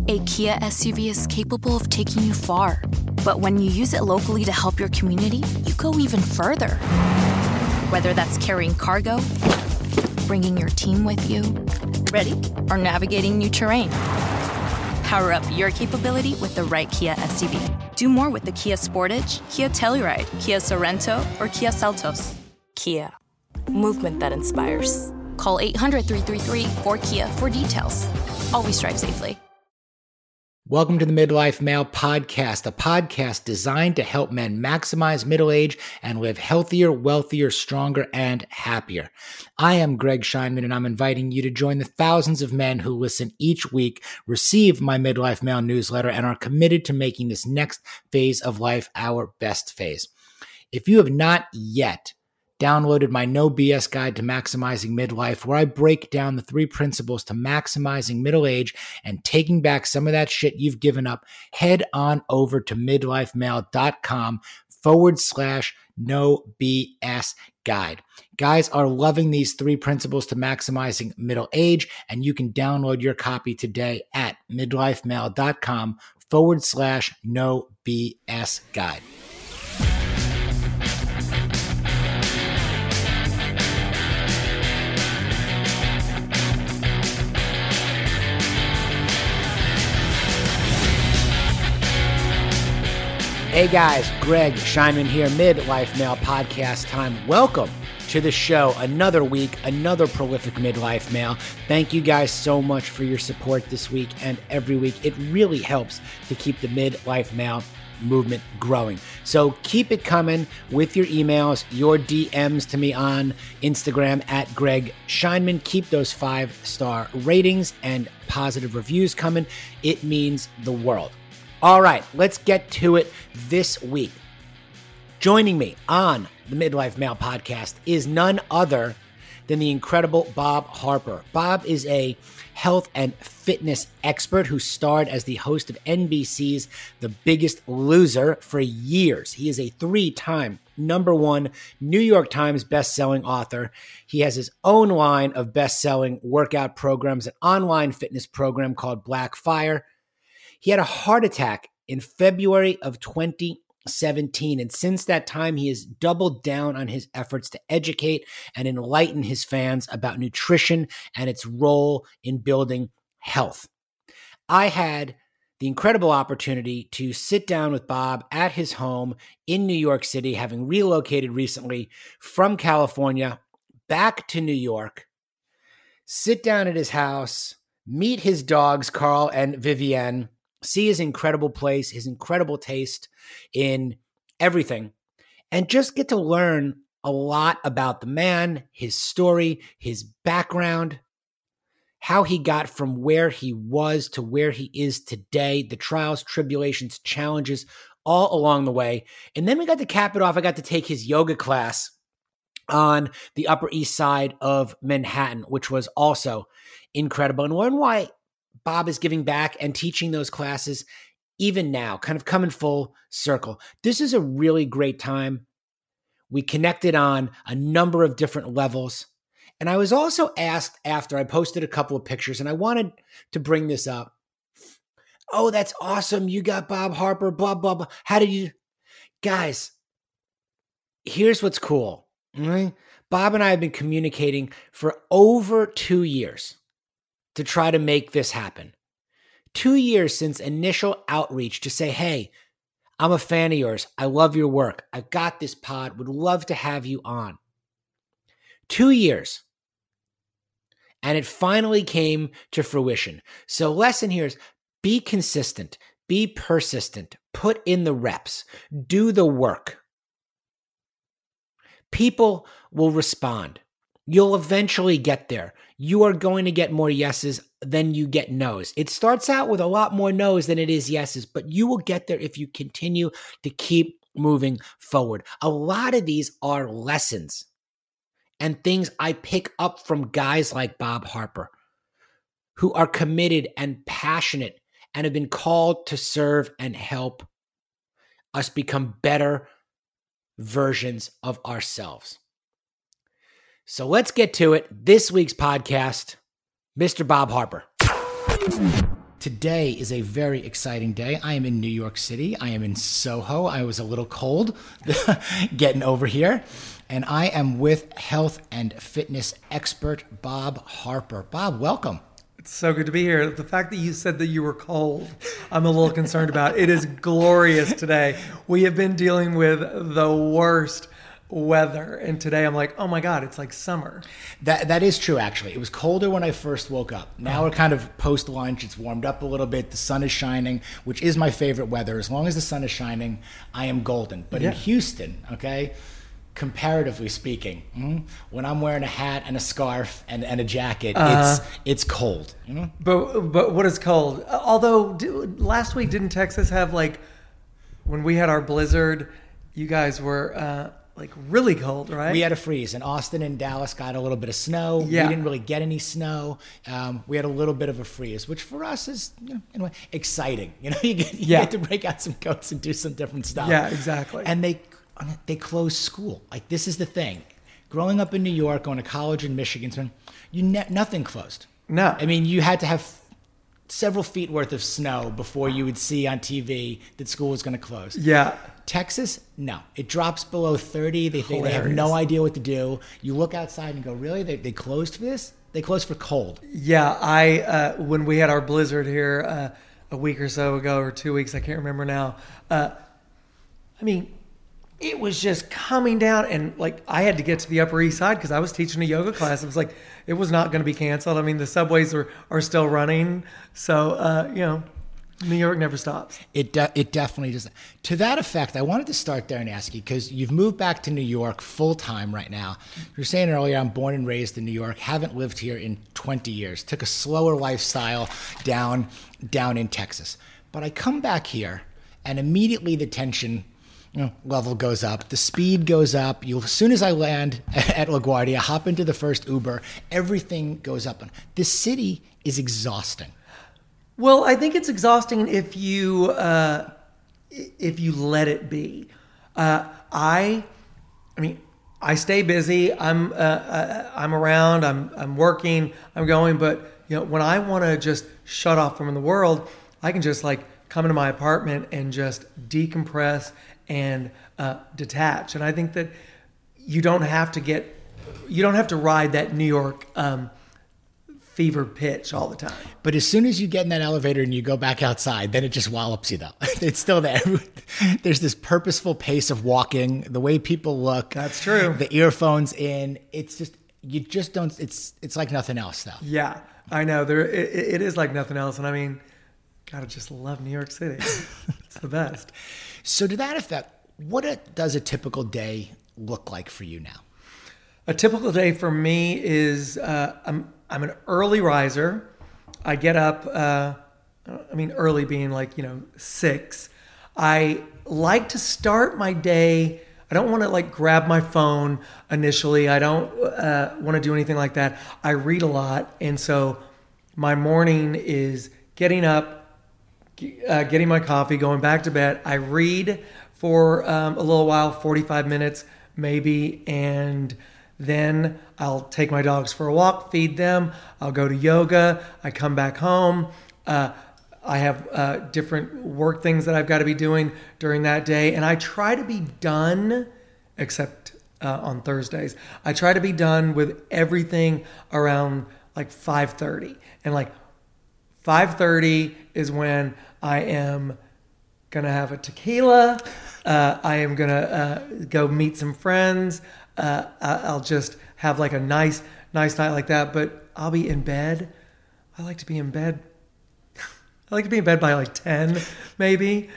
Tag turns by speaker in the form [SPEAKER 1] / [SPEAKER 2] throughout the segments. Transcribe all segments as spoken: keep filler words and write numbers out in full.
[SPEAKER 1] A Kia S U V is capable of taking you far. But when you use it locally to help your community, you go even further. Whether that's carrying cargo, bringing your team with you, ready, or navigating new terrain. Power up your capability with the right Kia S U V. Do more with the Kia Sportage, Kia Telluride, Kia Sorento, or Kia Seltos. Kia. Movement that inspires. Call eight hundred, three three three, four Kia for details. Always drive safely.
[SPEAKER 2] Welcome to the Midlife Male Podcast, a podcast designed to help men maximize middle age and live healthier, wealthier, stronger, and happier. I am Greg Scheinman, and I'm inviting you to join the thousands of men who listen each week, receive my Midlife Male newsletter, and are committed to making this next phase of life our best phase. If you have not yet downloaded my No B S Guide to Maximizing Midlife, where I break down the three principles to maximizing middle age and taking back some of that shit you've given up, head on over to midlifemale.com forward slash no BS guide. Guys are loving these three principles to maximizing middle age, and you can download your copy today at midlifemale.com forward slash no BS guide. Hey guys, Greg Scheinman here, Midlife Male Podcast time. Welcome to the show. Another week, another prolific midlife male. Thank you guys so much for your support this week and every week. It really helps to keep the Midlife Male movement growing. So keep it coming with your emails, your D Ms to me on Instagram at Greg Scheinman. Keep those five-star ratings and positive reviews coming. It means the world. All right, let's get to it this week. Joining me on the Midlife Male Podcast is none other than the incredible Bob Harper. Bob is a health and fitness expert who starred as the host of N B C's The Biggest Loser for years. He is a three-time number one New York Times best-selling author. He has his own line of best-selling workout programs, an online fitness program called Black Fire. He had a heart attack in February of twenty seventeen, and since that time, he has doubled down on his efforts to educate and enlighten his fans about nutrition and its role in building health. I had the incredible opportunity to sit down with Bob at his home in New York City, having relocated recently from California back to New York, sit down at his house, meet his dogs, Carl and Vivienne, see his incredible place, his incredible taste in everything, and just get to learn a lot about the man, his story, his background, how he got from where he was to where he is today, the trials, tribulations, challenges, all along the way. And then we got to cap it off. I got to take his yoga class on the Upper East Side of Manhattan, which was also incredible, and learn why Bob is giving back and teaching those classes even now, kind of coming full circle. This is a really great time. We connected on a number of different levels. And I was also asked after I posted a couple of pictures, and I wanted to bring this up. Oh, that's awesome. You got Bob Harper, blah, blah, blah. How did you? Guys, here's what's cool. Right? Bob and I have been communicating for over two years. To try to make this happen. Two years since initial outreach to say, hey, I'm a fan of yours. I love your work. I've got this pod. Would love to have you on. Two years. And it finally came to fruition. So lesson here is be consistent. Be persistent. Put in the reps. Do the work. People will respond. You'll eventually get there. You are going to get more yeses than you get no's. It starts out with a lot more no's than it is yeses, but you will get there if you continue to keep moving forward. A lot of these are lessons and things I pick up from guys like Bob Harper, who are committed and passionate and have been called to serve and help us become better versions of ourselves. So let's get to it. This week's podcast, Mister Bob Harper. Today is a very exciting day. I am in New York City. I am in Soho. I was a little cold getting over here. And I am with health and fitness expert Bob Harper. Bob, welcome.
[SPEAKER 3] It's so good to be here. The fact that you said that you were cold, I'm a little concerned about. It is glorious today. We have been dealing with the worst weather, and today I'm like, oh my God, it's like summer.
[SPEAKER 2] That That is true, actually. It was colder when I first woke up. Now we're kind of post-lunch. It's warmed up a little bit. The sun is shining, which is my favorite weather. As long as the sun is shining, I am golden. But
[SPEAKER 3] Yeah.
[SPEAKER 2] in Houston, okay, comparatively speaking, mm, when I'm wearing a hat and a scarf and, and a jacket,
[SPEAKER 3] Uh-huh.
[SPEAKER 2] it's it's cold. You know?
[SPEAKER 3] But but what is cold? Although do, last week didn't Texas have like, when we had our blizzard, you guys were uh, like really cold, right?
[SPEAKER 2] We had a freeze. In Austin and Dallas got a little bit of snow.
[SPEAKER 3] Yeah.
[SPEAKER 2] We didn't really get any snow. Um, we had a little bit of a freeze, which for us is, you know, anyway, exciting. You know, you get, you
[SPEAKER 3] Yeah.
[SPEAKER 2] get to break out some coats and do some different stuff.
[SPEAKER 3] Yeah, exactly.
[SPEAKER 2] And they they closed school. Like, this is the thing. Growing up in New York, going to college in Michigan, you ne- nothing closed.
[SPEAKER 3] No.
[SPEAKER 2] I mean, you had to have several feet worth of snow before you would see on T V that school was going to close.
[SPEAKER 3] Yeah.
[SPEAKER 2] Texas, no. It drops below thirty. They think they have no
[SPEAKER 3] Hilarious.
[SPEAKER 2] idea what to do. You look outside and go, really? They, they closed for this? They closed for cold.
[SPEAKER 3] Yeah, I uh, when we had our blizzard here uh, a week or so ago, or two weeks, I can't remember now. Uh, I mean, it was just coming down, and like I had to get to the Upper East Side because I was teaching a yoga class. It was like it was not going to be canceled. I mean, the subways are are still running, so uh, you know, New York never stops.
[SPEAKER 2] It de- it definitely does. To that effect, I wanted to start there and ask you, because you've moved back to New York full time right now. You were saying earlier, I'm born and raised in New York, haven't lived here in twenty years, took a slower lifestyle down down in Texas. But I come back here, and immediately the tension, you know, level goes up, the speed goes up. You, as soon as I land at LaGuardia, hop into the first Uber, everything goes up. This city is exhausting.
[SPEAKER 3] Well, I think it's exhausting if you uh, if you let it be. Uh, I, I mean, I stay busy. I'm uh, uh, I'm around. I'm I'm working. I'm going. But you know, when I want to just shut off from the world, I can just like come into my apartment and just decompress and uh, detach. And I think that you don't have to get, you don't have to ride that New York um, fever pitch all the time.
[SPEAKER 2] But as soon as you get in that elevator and you go back outside, then it just wallops you, though. It's still there. There's this purposeful pace of walking, the way people look.
[SPEAKER 3] That's true.
[SPEAKER 2] The earphones in. It's just, you just don't, it's it's like nothing else, though.
[SPEAKER 3] Yeah, I know. There, it, it is like nothing else. And I mean, gotta just love New York City. It's the best.
[SPEAKER 2] So to that effect, what a, does a typical day look like for you now?
[SPEAKER 3] A typical day for me is uh, I'm I'm an early riser. I get up. Uh, I mean, early being like you know six. I like to start my day. I don't want to like grab my phone initially. I don't uh, want to do anything like that. I read a lot, and so my morning is getting up, uh, getting my coffee, going back to bed. I read for um, a little while, forty-five minutes maybe, and then I'll take my dogs for a walk, feed them. I'll go to yoga. I come back home. Uh, I have uh, different work things that I've got to be doing during that day. And I try to be done, except uh, on Thursdays, I try to be done with everything around like five thirty. And like five thirty is when I am going to have a tequila. Uh, I am going to uh, go meet some friends. Uh, I'll just have like a nice, nice night like that. But I'll be in bed. I like to be in bed. I like to be in bed by like ten, maybe.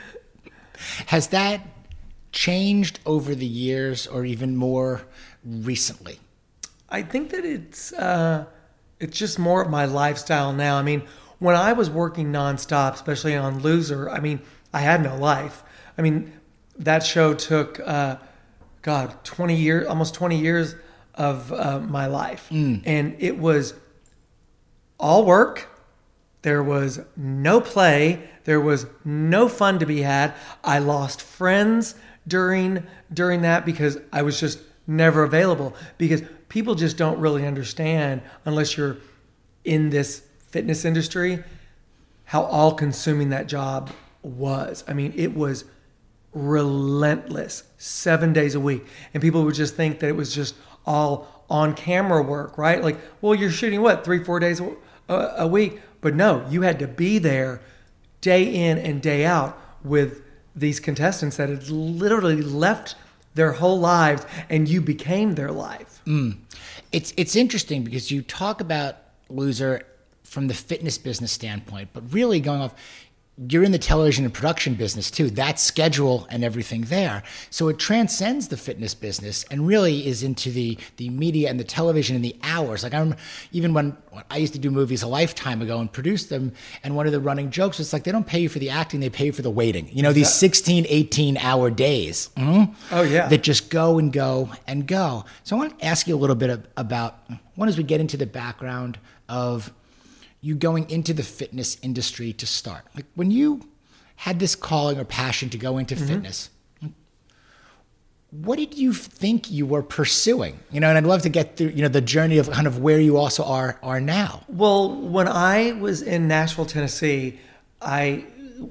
[SPEAKER 2] Has that changed over the years, or even more recently?
[SPEAKER 3] I think that it's uh, it's just more of my lifestyle now. I mean, when I was working nonstop, especially on Loser, I mean, I had no life. I mean, that show took, uh, God, twenty years, almost twenty years of uh, my life. Mm. And it was all work. There was no play. There was no fun to be had. I lost friends during during that because I was just never available. Because people just don't really understand, unless you're in this fitness industry, how all-consuming that job was. I mean, it was relentless, seven days a week. And people would just think that it was just all on-camera work, right? Like, well, you're shooting, what, three, four days a, a week? But no, you had to be there day in and day out with these contestants that had literally left their whole lives, and you became their life.
[SPEAKER 2] Mm. It's it's interesting because you talk about Loser from the fitness business standpoint, but really going off, you're in the television and production business too. That schedule and everything there. So it transcends the fitness business and really is into the the media and the television and the hours. Like I remember even when I used to do movies a lifetime ago and produce them, and one of the running jokes was like, they don't pay you for the acting, they pay you for the waiting. You know, these sixteen, eighteen hour days. Mm-hmm,
[SPEAKER 3] oh yeah.
[SPEAKER 2] That just go and go and go. So I want to ask you a little bit of, about, one as we get into the background of you going into the fitness industry to start. Like when you had this calling or passion to go into mm-hmm. fitness, what did you think you were pursuing? You know, and I'd love to get through, you know, the journey of kind of where you also are are now.
[SPEAKER 3] Well, when I was in Nashville, Tennessee, I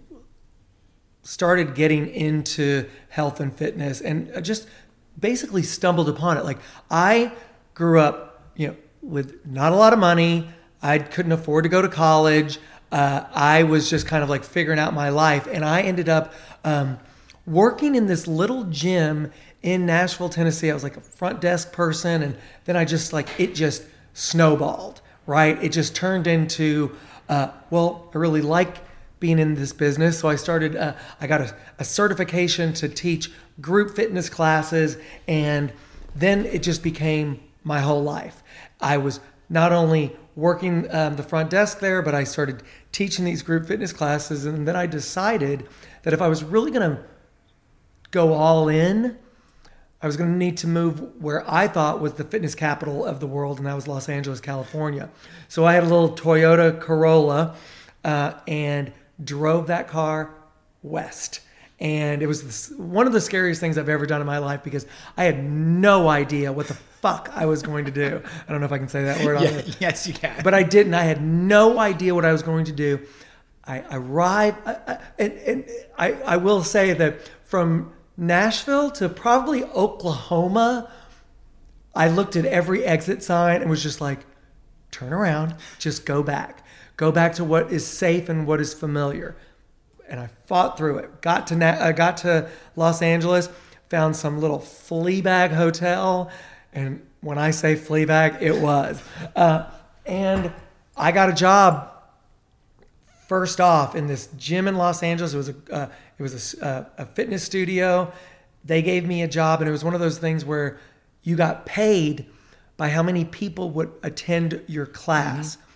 [SPEAKER 3] started getting into health and fitness and I just basically stumbled upon it. Like I grew up, you know, with not a lot of money. I couldn't afford to go to college. Uh, I was just kind of like figuring out my life. And I ended up um, working in this little gym in Nashville, Tennessee. I was like a front desk person. And then I just like, it just snowballed, right? It just turned into, uh, well, I really like being in this business. So I started, uh, I got a, a certification to teach group fitness classes. And then it just became my whole life. I was not only working um, the front desk there, but I started teaching these group fitness classes. And then I decided that if I was really going to go all in, I was going to need to move where I thought was the fitness capital of the world, and that was Los Angeles, California. So I had a little Toyota Corolla uh, and drove that car west. And it was this, one of the scariest things I've ever done in my life because I had no idea what the fuck I was going to do. I don't know if I can say that word on
[SPEAKER 2] yeah,
[SPEAKER 3] it.
[SPEAKER 2] Yes, you can.
[SPEAKER 3] But I didn't. I had no idea what I was going to do. I arrived, I, I, and, and I, I will say that from Nashville to probably Oklahoma, I looked at every exit sign and was just like, turn around, just go back. Go back to what is safe and what is familiar. And I fought through it. Got to uh, got to Los Angeles, found some little flea bag hotel, and when I say flea bag, it was. Uh, and I got a job first off in this gym in Los Angeles. It was a uh, it was a, a fitness studio. They gave me a job, and it was one of those things where you got paid by how many people would attend your class. Mm-hmm.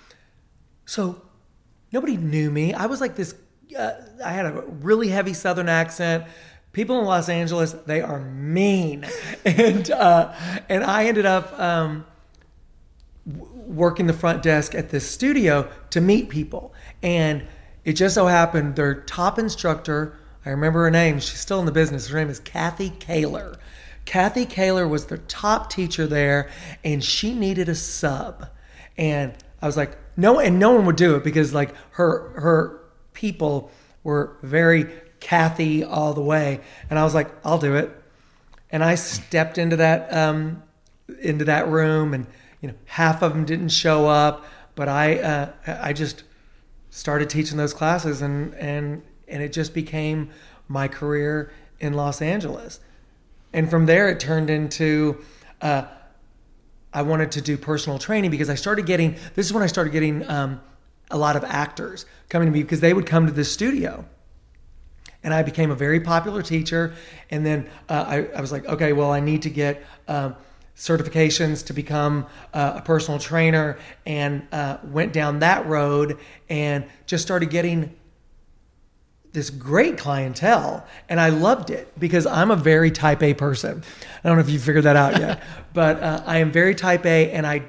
[SPEAKER 3] So nobody knew me. I was like this. Uh, I had a really heavy Southern accent. People in Los Angeles, they are mean. And uh, and I ended up um, w- working the front desk at this studio to meet people. And it just so happened their top instructor, I remember her name, she's still in the business, her name is Kathy Kaler. Kathy Kaler was their top teacher there, and she needed a sub. And I was like, no, and no one would do it because like her her people were very Kathy all the way. And I was like, I'll do it. And I stepped into that um, into that room, and you know, half of them didn't show up, but I uh, I just started teaching those classes, and and and it just became my career in Los Angeles. And from there, it turned into uh, I wanted to do personal training because I started getting. This is when I started getting. Um, a lot of actors coming to me because they would come to this studio, and I became a very popular teacher. And then uh, I, I was like, okay, well, I need to get um, certifications to become uh, a personal trainer, and uh, went down that road and just started getting this great clientele. And I loved it because I'm a very type A person. I don't know if you figured that out yet, but uh, I am very type A, and I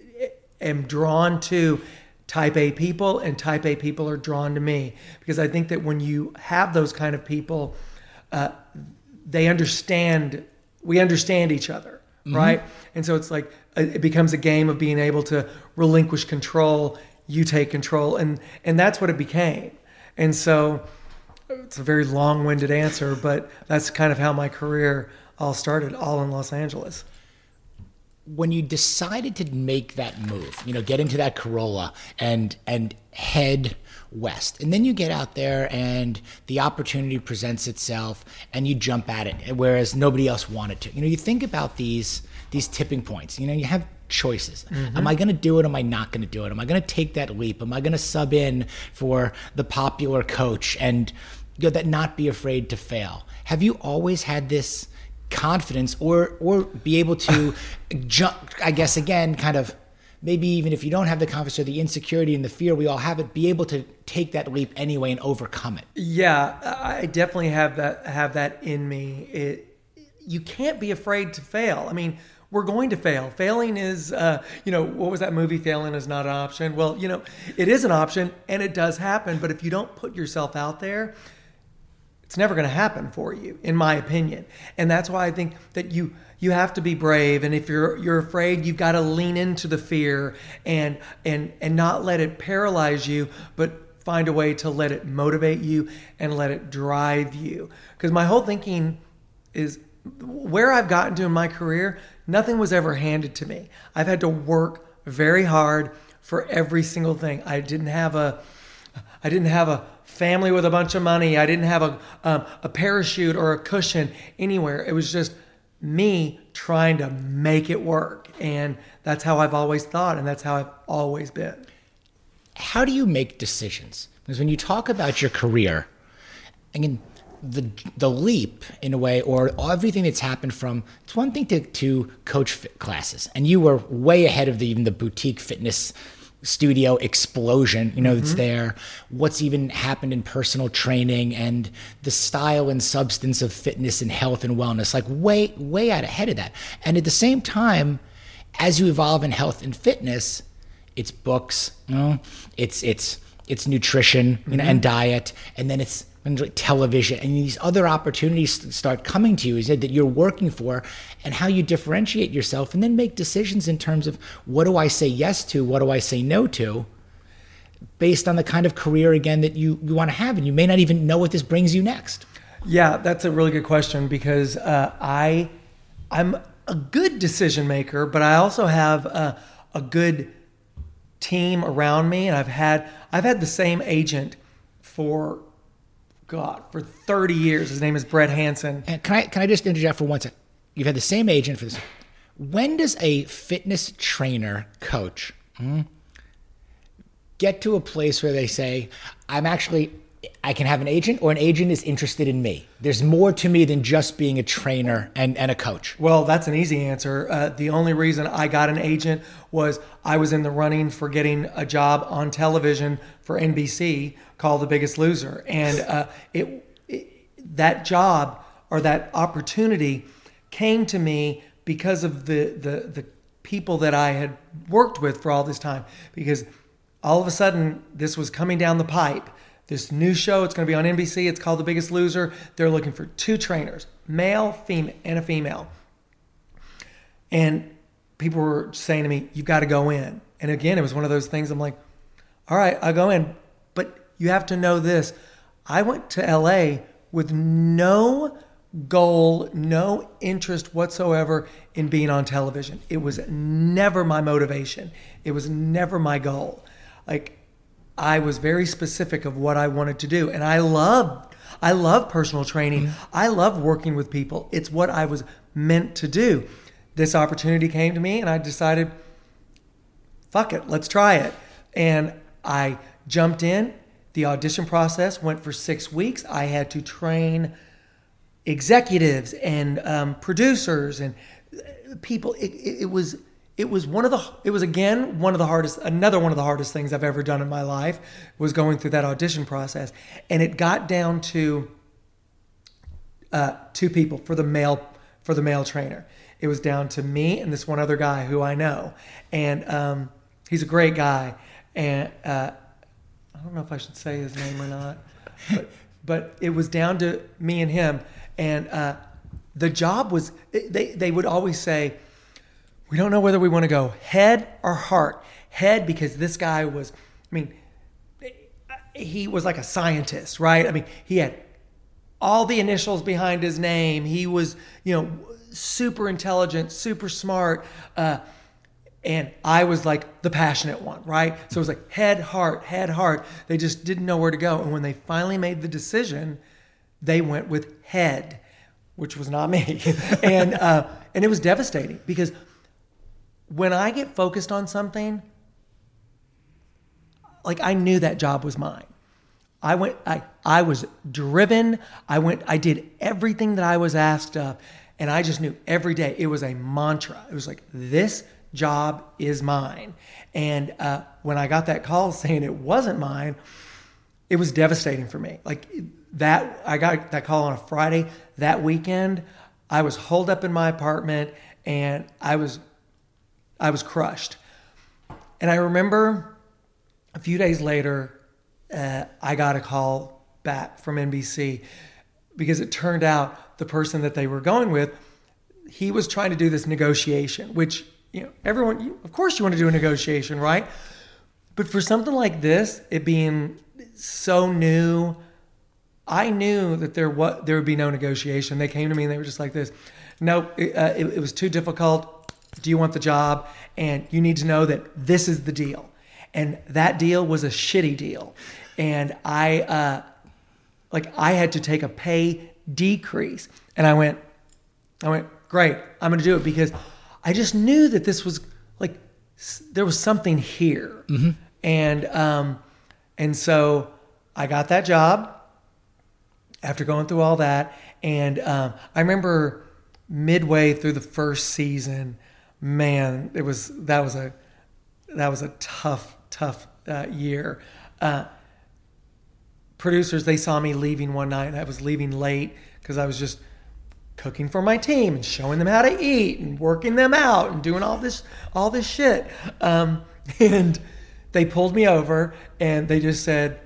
[SPEAKER 3] am drawn to type A people, and type A people are drawn to me because I think that when you have those kind of people, uh, they understand, we understand each other, mm-hmm. right? And so it's like, it becomes a game of being able to relinquish control you take control. And, and that's what it became. And so it's a very long-winded answer, but that's kind of how my career all started, all in Los Angeles.
[SPEAKER 2] When you decided to make that move, you know, get into that Corolla and and head west, and then you get out there and the opportunity presents itself and you jump at it, whereas nobody else wanted to. You know, you think about these these tipping points. You know, you have choices. Mm-hmm. Am I going to do it? Am I not going to do it? Am I going to take that leap? Am I going to sub in for the popular coach and, you know, that not be afraid to fail? Have you always had this confidence or or be able to jump, I guess, again, kind of maybe even if you don't have the confidence or the insecurity and the fear, we all have it, be able to take that leap anyway and overcome it?
[SPEAKER 3] Yeah, I definitely have that have that in me. It, you can't be afraid to fail. I mean, we're going to fail. Failing is, uh, you know, what was that movie? Failing is not an option. Well, you know, it is an option and it does happen. But if you don't put yourself out there, it's never going to happen for you, in my opinion. And that's why I think that you you have to be brave. And if you're you're afraid, you've got to lean into the fear and and and not let it paralyze you, but find a way to let it motivate you and let it drive you. Because my whole thinking is where I've gotten to in my career, nothing was ever handed to me. I've had to work very hard for every single thing. I didn't have a I didn't have a family with a bunch of money. I didn't have a um, a parachute or a cushion anywhere. It was just me trying to make it work. And that's how I've always thought, and that's how I've always been.
[SPEAKER 2] How do you make decisions? Because when you talk about your career, I mean, the the leap in a way, or everything that's happened from, it's one thing to, to coach fit classes, and you were way ahead of the, even the boutique fitness studio explosion, you know, mm-hmm. that's there. What's even happened in personal training and the style and substance of fitness and health and wellness, like way, way out ahead of that. And at the same time, as you evolve in health and fitness, it's books, you know, it's, it's, it's nutrition, you know, mm-hmm. and diet, and then it's television, and these other opportunities start coming to you, is that you're working for, and how you differentiate yourself and then make decisions in terms of what do I say yes to, what do I say no to, based on the kind of career, again, that you, you want to have, and you may not even know what this brings you next.
[SPEAKER 3] Yeah, that's a really good question, because uh, I, I'm a good decision maker, but I also have a, a good team around me, and I've had I've had the same agent for God, for thirty years. His name is Brett Hansen.
[SPEAKER 2] And can I can I just interject for one second? You've had the same agent for this. When does a fitness trainer, coach, hmm, get to a place where they say, I'm actually, I can have an agent, or an agent is interested in me? There's more to me than just being a trainer and, and a coach.
[SPEAKER 3] Well, that's an easy answer. Uh, the only reason I got an agent was I was in the running for getting a job on television for N B C called The Biggest Loser. And uh, it, it that job or that opportunity came to me because of the, the, the people that I had worked with for all this time. Because all of a sudden, this was coming down the pipe. This new show, it's going to be on N B C. It's called The Biggest Loser. They're looking for two trainers, male, female, and a female. And people were saying to me, you've got to go in. And again, it was one of those things I'm like, all right, I'll go in. But you have to know this. I went to L A with no goal, no interest whatsoever in being on television. It was never my motivation. It was never my goal. Like, I was very specific of what I wanted to do. And I love, I love personal training. Mm-hmm. I love working with people. It's what I was meant to do. This opportunity came to me and I decided, fuck it, let's try it. And I jumped in. The audition process went for six weeks. I had to train executives and um, producers and people. It, it, it was it was one of the it was again one of the hardest another one of the hardest things I've ever done in my life was going through that audition process. And it got down to uh, two people for the male for the male trainer. It was down to me and this one other guy who I know, and um, he's a great guy. And uh, I don't know if I should say his name or not, but, but it was down to me and him. And uh, the job was, they, they would always say, we don't know whether we want to go head or heart. Head, because this guy was mean, he was like a scientist, right? I mean, he had all the initials behind his name. He was, you know, super intelligent, super smart. Uh, and I was like the passionate one, right? So it was like head, heart, head, heart. They just didn't know where to go. And when they finally made the decision, they went with head, which was not me. and uh, and it was devastating because when I get focused on something, like I knew that job was mine. I went, I, I was driven. I went, I did everything that I was asked of. And I just knew every day it was a mantra. It was like, this job is mine. And uh, when I got that call saying it wasn't mine, it was devastating for me. Like that, I got that call on a Friday. That weekend, I was holed up in my apartment and I was, I was crushed. And I remember a few days later, uh, I got a call back from N B C because it turned out the person that they were going with, he was trying to do this negotiation, which, you know, everyone, you, of course you want to do a negotiation, right? But for something like this, it being so new, I knew that there was, there would be no negotiation. They came to me and they were just like this. No, it, uh, it, it was too difficult. Do you want the job? And you need to know that this is the deal. And that deal was a shitty deal. And I, uh, like I had to take a pay decrease. And I went, I went, great, I'm going to do it because I just knew that this was like, there was something here. Mm-hmm. And, um, and so I got that job after going through all that. And, um, I remember midway through the first season, man, it was, that was a, that was a tough, tough, uh, year. Uh, producers, they saw me leaving one night and I was leaving late because I was just cooking for my team and showing them how to eat and working them out and doing all this, all this shit. Um, and they pulled me over and they just said,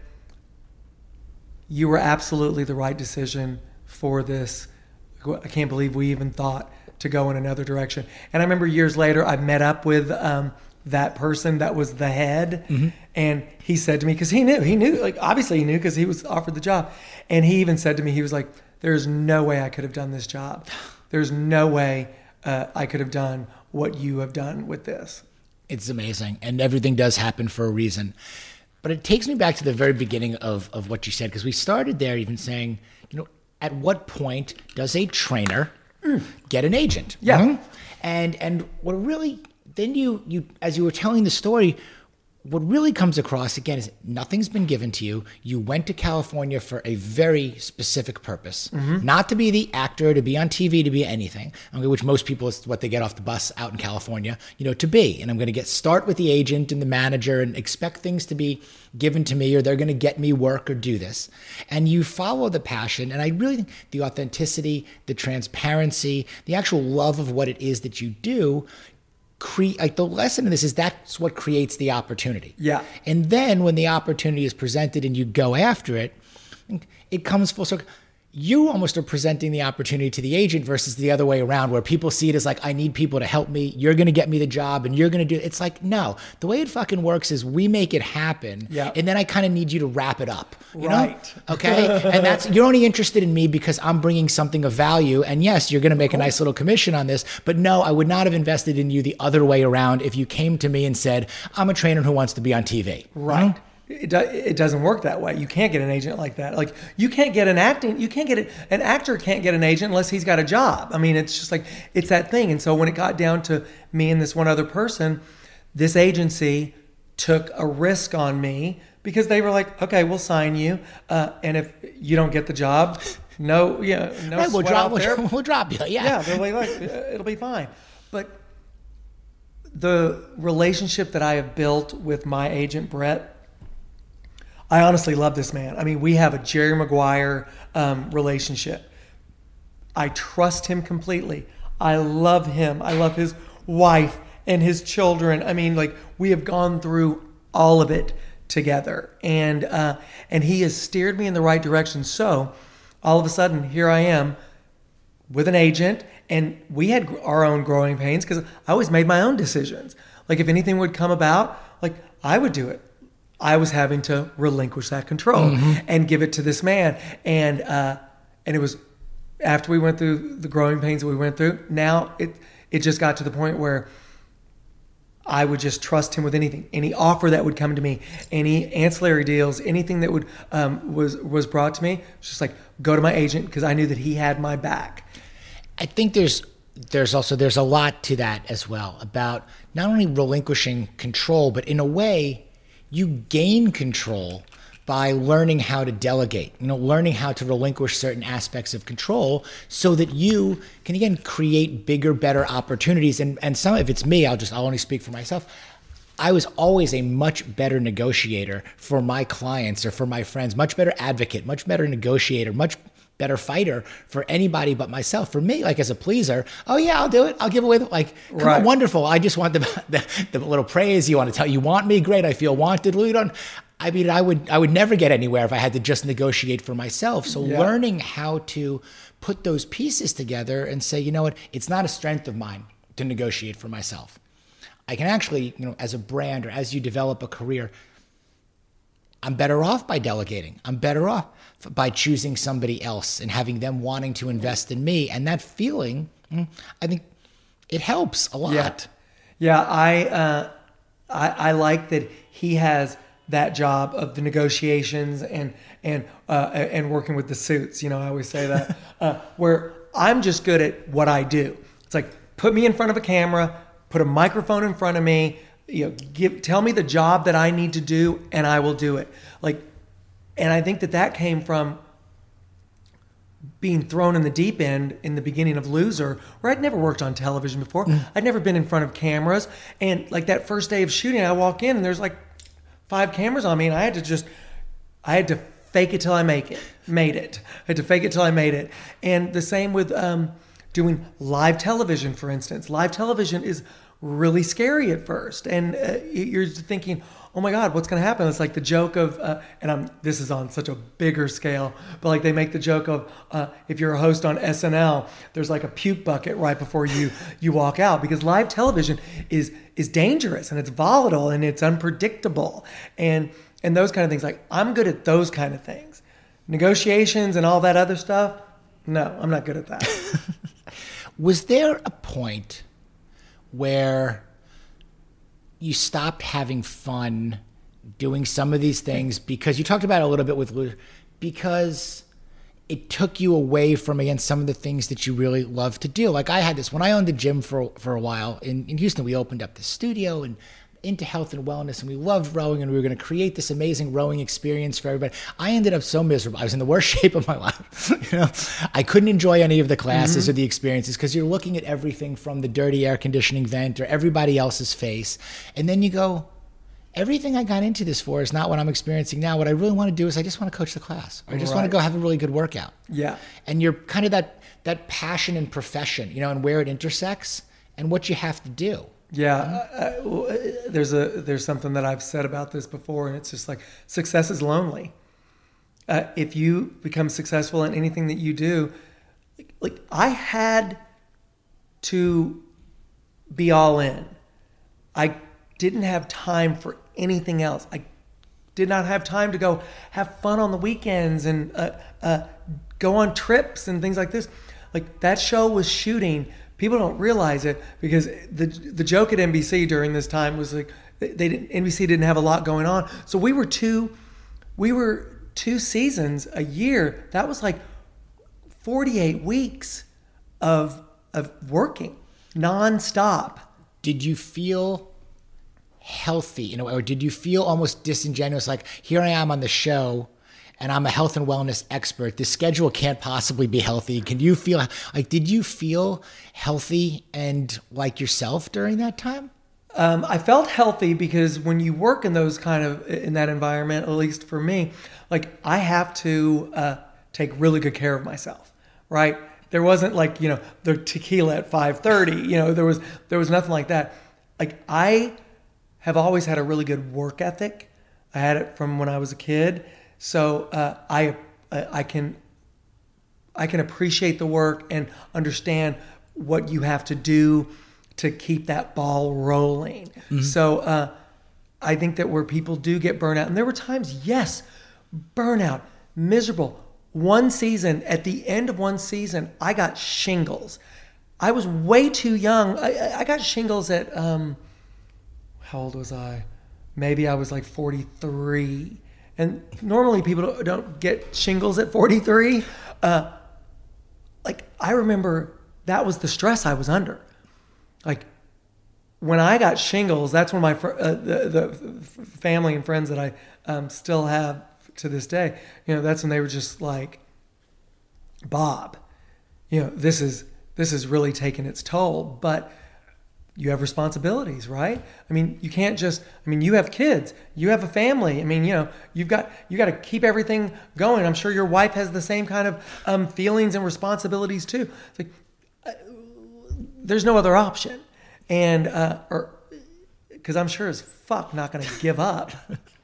[SPEAKER 3] you were absolutely the right decision for this. I can't believe we even thought to go in another direction. And I remember years later, I met up with um, that person that was the head. Mm-hmm. And he said to me, because he knew, he knew, like, obviously he knew because he was offered the job. And he even said to me, he was like, there's no way I could have done this job. There's no way uh, I could have done what you have done with this.
[SPEAKER 2] It's amazing. And everything does happen for a reason. But it takes me back to the very beginning of, of what you said, because we started there even saying, you know, at what point does a trainer mm. get an agent?
[SPEAKER 3] Yeah.
[SPEAKER 2] Mm-hmm. And and what really, then you, you, as you were telling the story, what really comes across, again, is nothing's been given to you. You went to California for a very specific purpose. Mm-hmm. Not to be the actor, to be on T V, to be anything, okay, which most people is what they get off the bus out in California, you know, to be. And I'm going to get start with the agent and the manager and expect things to be given to me or they're going to get me work or do this. And you follow the passion. And I really think the authenticity, the transparency, the actual love of what it is that you do, Cre- like the lesson in this is that's what creates the opportunity.
[SPEAKER 3] Yeah.
[SPEAKER 2] And then when the opportunity is presented and you go after it, it comes full circle. You almost are presenting the opportunity to the agent versus the other way around, where people see it as like, I need people to help me. You're going to get me the job and you're going to do it. It's like, no, the way it fucking works is we make it happen.
[SPEAKER 3] Yeah.
[SPEAKER 2] And then I kind of need you to wrap it up. You
[SPEAKER 3] right.
[SPEAKER 2] know? Okay. And that's, you're only interested in me because I'm bringing something of value. And yes, you're going to make a nice little commission on this, but no, I would not have invested in you the other way around if you came to me and said, I'm a trainer who wants to be on T V.
[SPEAKER 3] Right. You know? It, do, it doesn't work that way. You can't get an agent like that. Like you can't get an acting, you can't get it. An actor can't get an agent unless he's got a job. I mean, it's just like, it's that thing. And so when it got down to me and this one other person, this agency took a risk on me because they were like, okay, we'll sign you. Uh, and if you don't get the job, no, yeah, no
[SPEAKER 2] right, we'll
[SPEAKER 3] sweat
[SPEAKER 2] drop,
[SPEAKER 3] out
[SPEAKER 2] we'll,
[SPEAKER 3] there.
[SPEAKER 2] We'll drop you. Yeah.
[SPEAKER 3] Yeah. They'll be like, it'll be fine. But the relationship that I have built with my agent, Brett, I honestly love this man. I mean, we have a Jerry Maguire um, relationship. I trust him completely. I love him. I love his wife and his children. I mean, like we have gone through all of it together, and uh, and he has steered me in the right direction. So, all of a sudden, here I am with an agent, and we had our own growing pains because I always made my own decisions. Like if anything would come about, like I would do it. I was having to relinquish that control mm-hmm. and give it to this man. And uh, and it was after we went through the growing pains that we went through, now it it just got to the point where I would just trust him with anything, any offer that would come to me, any ancillary deals, anything that would um, was was brought to me. It was just like, go to my agent, because I knew that he had my back.
[SPEAKER 2] I think there's there's also there's a lot to that as well, about not only relinquishing control, but in a way you gain control by learning how to delegate, you know, learning how to relinquish certain aspects of control so that you can, again, create bigger, better opportunities. And and some, if it's me, I'll just, I'll only speak for myself. I was always a much better negotiator for my clients or for my friends, much better advocate, much better negotiator, much better fighter for anybody but myself. For me, like as a pleaser, oh yeah, I'll do it. I'll give away the, like, come right. on, wonderful. I just want the, the the little praise. You want to tell, you want me? Great. I feel wanted. You don't. I mean, I would I would never get anywhere if I had to just negotiate for myself. So yeah. learning how to put those pieces together and say, you know what, it's not a strength of mine to negotiate for myself. I can actually, you know, as a brand or as you develop a career, I'm better off by delegating. I'm better off by choosing somebody else and having them wanting to invest in me. And that feeling, I think it helps a lot.
[SPEAKER 3] Yeah, yeah I, uh, I I like that he has that job of the negotiations and and uh, and working with the suits. You know, I always say that. uh, where I'm just good at what I do. It's like, put me in front of a camera, put a microphone in front of me, you know, give tell me the job that I need to do, and I will do it. Like, and I think that that came from being thrown in the deep end in the beginning of Loser, where I'd never worked on television before. Mm. I'd never been in front of cameras, and like that first day of shooting, I walk in and there's like five cameras on me, and I had to just, I had to fake it till I make it, made it. I had to fake it till I made it. And the same with um, doing live television, for instance. Live television is really scary at first, and uh, you're thinking, oh my God, what's going to happen? It's like the joke of, uh, and I'm, this is on such a bigger scale, but like they make the joke of, uh, if you're a host on S N L, there's like a puke bucket right before you you walk out, because live television is is dangerous and it's volatile and it's unpredictable and and those kind of things. Like, I'm good at those kind of things. Negotiations and all that other stuff, no, I'm not good at that.
[SPEAKER 2] Was there a point where you stopped having fun doing some of these things, because you talked about it a little bit with, because it took you away from, again, some of the things that you really love to do? Like, I had this when I owned a gym for for a while in, in Houston. We opened up the studio and into health and wellness, and we loved rowing, and we were going to create this amazing rowing experience for everybody. I ended up so miserable. I was in the worst shape of my life. You know, I couldn't enjoy any of the classes mm-hmm. or the experiences, because you're looking at everything from the dirty air conditioning vent or everybody else's face, and then you go, everything I got into this for is not what I'm experiencing now. What I really want to do is I just want to coach the class, or I just right. want to go have a really good workout.
[SPEAKER 3] Yeah.
[SPEAKER 2] And you're kind of that that passion and profession, you know, and where it intersects and what you have to do.
[SPEAKER 3] Yeah, uh, there's a there's something that I've said about this before, and it's just like, success is lonely. Uh, if you become successful in anything that you do, like, like I had to be all in. I didn't have time for anything else. I did not have time to go have fun on the weekends and uh, uh, go on trips and things like this. Like, that show was shooting. People don't realize it, because the the joke at N B C during this time was like, they didn't, N B C didn't have a lot going on, so we were two we were two seasons a year. That was like forty-eight weeks of of working nonstop.
[SPEAKER 2] Did you feel healthy, you know, or did you feel almost disingenuous? Like, here I am on the show, and I'm a health and wellness expert. This schedule can't possibly be healthy. Can you feel, like, did you feel healthy and like yourself during that time?
[SPEAKER 3] Um, I felt healthy, because when you work in those kind of, in that environment, at least for me, like, I have to uh, take really good care of myself, right? There wasn't like, you know, the tequila at five thirty, you know, there was, there was nothing like that. Like, I have always had a really good work ethic. I had it from when I was a kid. So uh, I I can I can appreciate the work and understand what you have to do to keep that ball rolling. Mm-hmm. So uh, I think that where people do get burnout, and there were times, yes, burnout, miserable. One season, at the end of one season, I got shingles. I was way too young. I, I got shingles at, um, how old was I? Maybe I was like forty-three. And normally people don't get shingles at forty-three. Uh, like, I remember that was the stress I was under. Like, when I got shingles, that's when my fr- uh, the, the family and friends that I um, still have to this day, you know, that's when they were just like, Bob, you know, this is this is really taking its toll. But you have responsibilities, right? I mean, you can't just, I mean, you have kids, you have a family. I mean, you know, you've got, you got to keep everything going. I'm sure your wife has the same kind of um, feelings and responsibilities too. It's like, uh, there's no other option. And, uh, or, cause I'm sure as fuck not going to give up.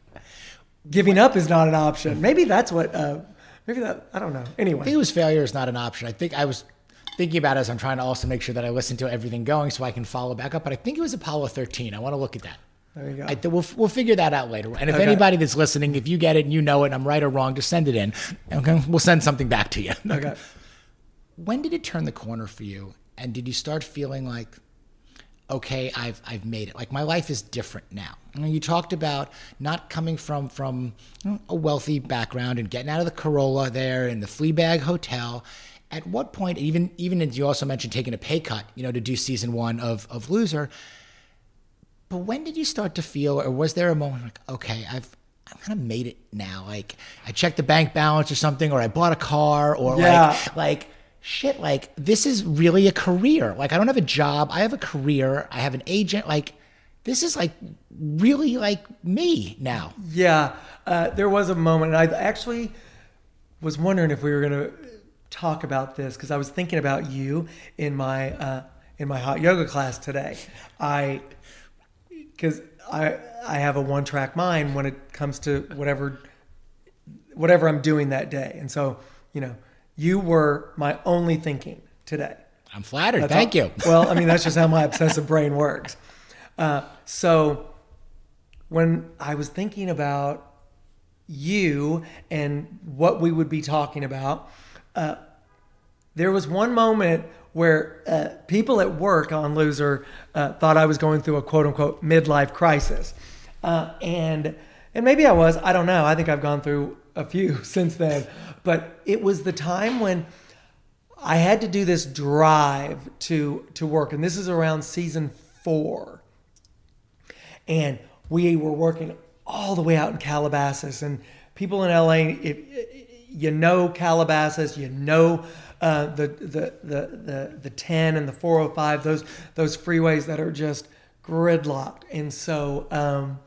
[SPEAKER 3] Giving up is not an option. Maybe that's what, uh, maybe that, I don't know. Anyway.
[SPEAKER 2] I think it was failure is not an option. I think I was thinking about it as I'm trying to also make sure that I listen to everything going so I can follow back up. But I think it was Apollo thirteen. I want to look at that.
[SPEAKER 3] There you go.
[SPEAKER 2] I th- we'll, we'll figure that out later. And if
[SPEAKER 3] Okay.
[SPEAKER 2] anybody that's listening, if you get it and you know it and I'm right or wrong, just send it in. Okay, we'll send something back to you.
[SPEAKER 3] Okay.
[SPEAKER 2] When did it turn the corner for you? And did you start feeling like, okay, I've I've made it. Like, my life is different now. You know, you talked about not coming from from you know, a wealthy background and getting out of the Corolla there in the Fleabag Hotel. At what point, even even as you also mentioned taking a pay cut, you know, to do season one of of Loser. But when did you start to feel, or was there a moment like, okay, I've I've kind of made it now? Like, I checked the bank balance or something, or I bought a car, or
[SPEAKER 3] Yeah.
[SPEAKER 2] like like. Shit, like, this is really a career. Like, I don't have a job. I have a career. I have an agent. Like, this is, like, really, like, me now.
[SPEAKER 3] Yeah. Uh, there was a moment, and I actually was wondering if we were going to talk about this, because I was thinking about you in my uh, in my hot yoga class today. I, because I I have a one track mind when it comes to whatever whatever I'm doing that day, and so, you know, you were my only thinking today.
[SPEAKER 2] I'm flattered.
[SPEAKER 3] That's
[SPEAKER 2] Thank
[SPEAKER 3] all.
[SPEAKER 2] you.
[SPEAKER 3] Well, I mean, that's just how my obsessive brain works. Uh, so when I was thinking about you and what we would be talking about, uh, there was one moment where uh, people at work on Loser uh, thought I was going through a quote unquote midlife crisis. Uh, and and maybe I was, I don't know. I think I've gone through a few since then. But it was the time when I had to do this drive to to work. And this is around season four. And we were working all the way out in Calabasas. And people in L A, if, you know Calabasas, you know uh, the, the the the the ten and the four oh five, those those freeways that are just gridlocked. And so um,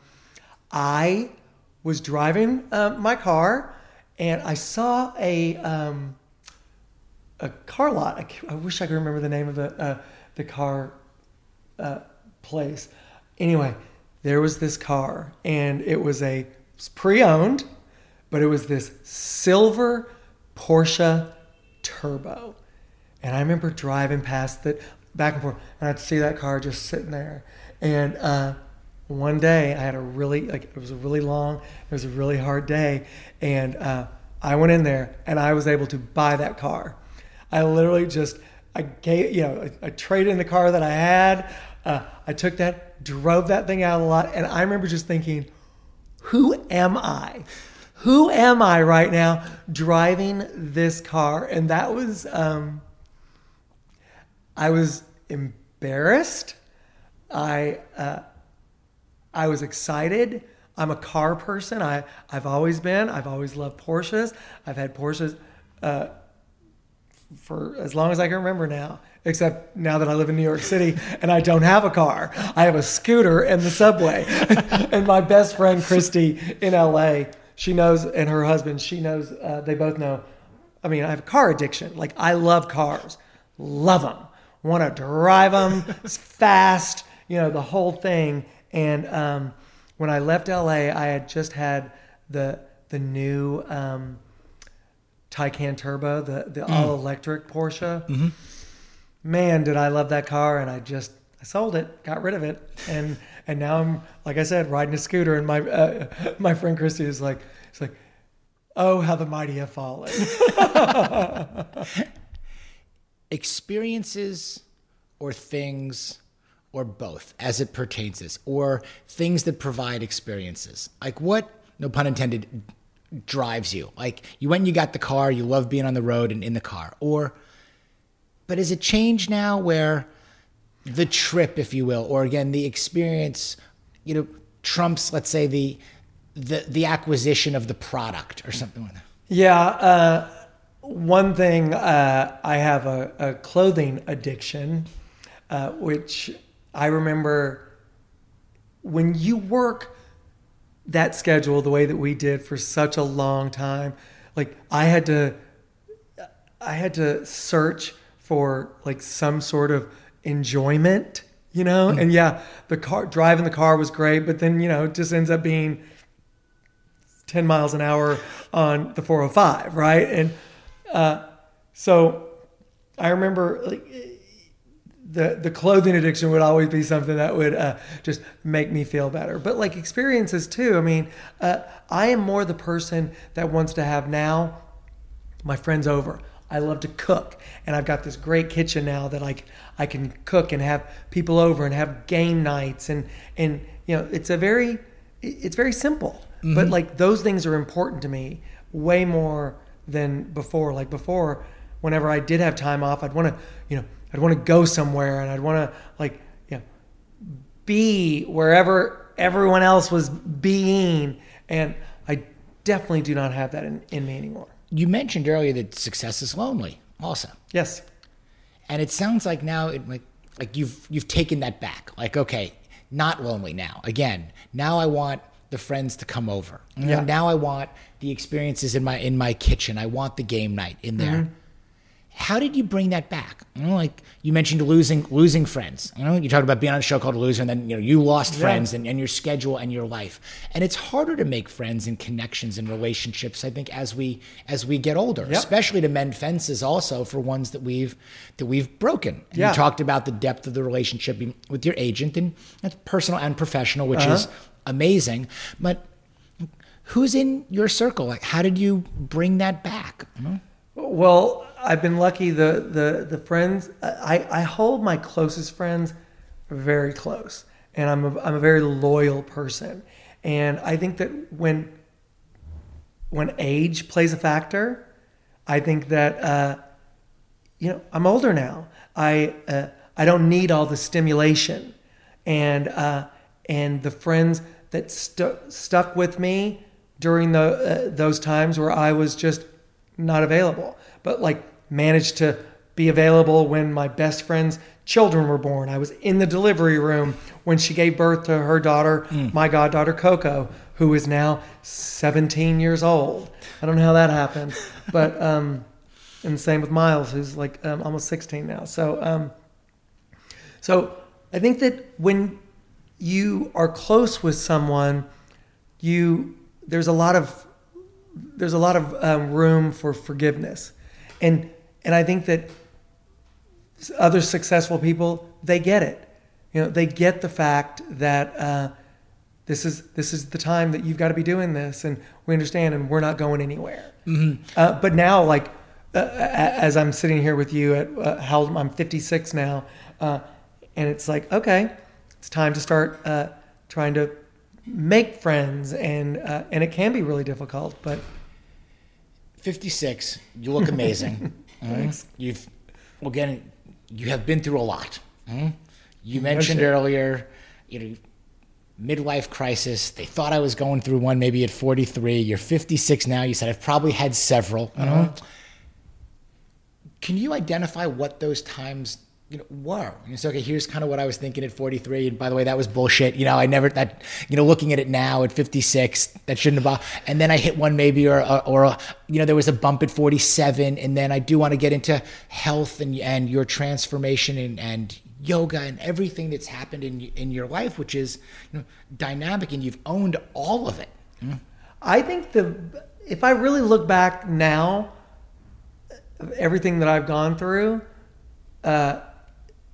[SPEAKER 3] I was driving uh, my car, and I saw a um, a car lot. I, I wish I could remember the name of the uh, the car uh, place. Anyway, there was this car, and it was a it was pre-owned, but it was this silver Porsche Turbo. And I remember driving past it back and forth, and I'd see that car just sitting there. And uh, one day I had a really, like, it was a really long, it was a really hard day. And uh, I went in there and I was able to buy that car. I literally just, I gave, you know, I, I traded in the car that I had. Uh, I took that, drove that thing out a lot. And I remember just thinking, who am I? Who am I right now driving this car? And that was, um, I was embarrassed. I, uh, I was excited. I'm a car person. I, I've always been. I've always loved Porsches. I've had Porsches uh, for as long as I can remember now, except now that I live in New York City and I don't have a car. I have a scooter and the subway. And my best friend, Christy, in L A, she knows, and her husband, she knows, uh, they both know, I mean, I have a car addiction. Like, I love cars. Love them. Want to drive them fast, you know, the whole thing. And um, when I left L A, I had just had the the new um, Taycan Turbo, the, the mm. all-electric Porsche. Mm-hmm. Man, did I love that car. And I just, I sold it, got rid of it, and and now I'm, like I said, riding a scooter, and my uh, my friend Christy is like, it's like, oh, how the mighty have fallen.
[SPEAKER 2] Experiences or things or both as it pertains to this, or things that provide experiences. Like what, no pun intended, drives you? Like you went and you got the car, you love being on the road and in the car. Or, but has it changed now where the trip, if you will, or again, the experience, you know, trumps, let's say, the the the acquisition of the product or something like that?
[SPEAKER 3] Yeah. Uh, one thing, uh, I have a, a clothing addiction, uh, which I remember when you work that schedule the way that we did for such a long time, like I had to, I had to search for like some sort of enjoyment, you know? Mm-hmm. And yeah, the car, driving the car was great, but then, you know, it just ends up being ten miles an hour on the four oh five, right? And uh, so I remember like the the clothing addiction would always be something that would uh, just make me feel better. But like experiences too. I mean, uh, I am more the person that wants to have now my friends over. I love to cook, and I've got this great kitchen now that I, I can cook and have people over and have game nights, and and you know it's a very it's very simple, mm-hmm. but like those things are important to me way more than before. Like before, whenever I did have time off, I'd want to you know I'd want to go somewhere, and I'd want to like you know be wherever everyone else was being, and I definitely do not have that in, in me anymore.
[SPEAKER 2] You mentioned earlier that success is lonely also.
[SPEAKER 3] Yes.
[SPEAKER 2] And it sounds like now it like like you've you've taken that back. Like, okay, not lonely now. Again, now I want the friends to come over. You know,
[SPEAKER 3] yeah.
[SPEAKER 2] Now I want the experiences in my in my kitchen. I want the game night in there. Mm-hmm. How did you bring that back? You know, like you mentioned losing losing friends. You know, you talked about being on a show called Loser, and then you know you lost
[SPEAKER 3] yeah.
[SPEAKER 2] friends and, and your schedule and your life. And it's harder to make friends and connections and relationships, I think, as we as we get older,
[SPEAKER 3] yep.
[SPEAKER 2] especially to mend fences also for ones that we've that we've broken. And
[SPEAKER 3] yeah.
[SPEAKER 2] you talked about the depth of the relationship with your agent, and that's personal and professional, which
[SPEAKER 3] uh-huh.
[SPEAKER 2] is amazing. But who's in your circle? Like, how did you bring that back? You know?
[SPEAKER 3] Well, I've been lucky. The the the friends I, I hold my closest friends very close, and I'm a, I'm a very loyal person, and I think that when when age plays a factor, I think that uh, you know I'm older now. I uh, I don't need all the stimulation, and uh, and the friends that stu- stuck with me during the uh, those times where I was just not available, but like managed to be available when my best friend's children were born. I was in the delivery room when she gave birth to her daughter, mm. my goddaughter Coco, who is now seventeen years old. I don't know how that happened, but um, and the same with Miles, who's like um, almost sixteen now. So, um, so I think that when you are close with someone, you there's a lot of there's a lot of um, room for forgiveness. And and I think that other successful people, they get it. You know, they get the fact that uh, this is this is the time that you've got to be doing this, and we understand, and we're not going anywhere. Mm-hmm. Uh, but now, like, uh, as I'm sitting here with you at uh, how old, I'm fifty-six now, uh, and it's like, okay, it's time to start uh, trying to make friends, and uh, and it can be really difficult, but
[SPEAKER 2] fifty-six, you look amazing. Thanks. Right? You've well, again, you have been through a lot. Mm-hmm. You mentioned no earlier, you know, midlife crisis. They thought I was going through one maybe at forty-three. You're fifty-six now. You said I've probably had several. You uh-huh. know, can you identify what those times you know, were? You say, okay, here's kind of what I was thinking at forty-three. And by the way, that was bullshit. You know, I never, that, you know, looking at it now at fifty-six, that shouldn't have, and then I hit one maybe, or, or, or, you know, there was a bump at forty-seven. And then I do want to get into health and, and your transformation and, and yoga and everything that's happened in, in your life, which is, you know, dynamic, and you've owned all of it. Mm.
[SPEAKER 3] I think the, if I really look back now, everything that I've gone through, uh,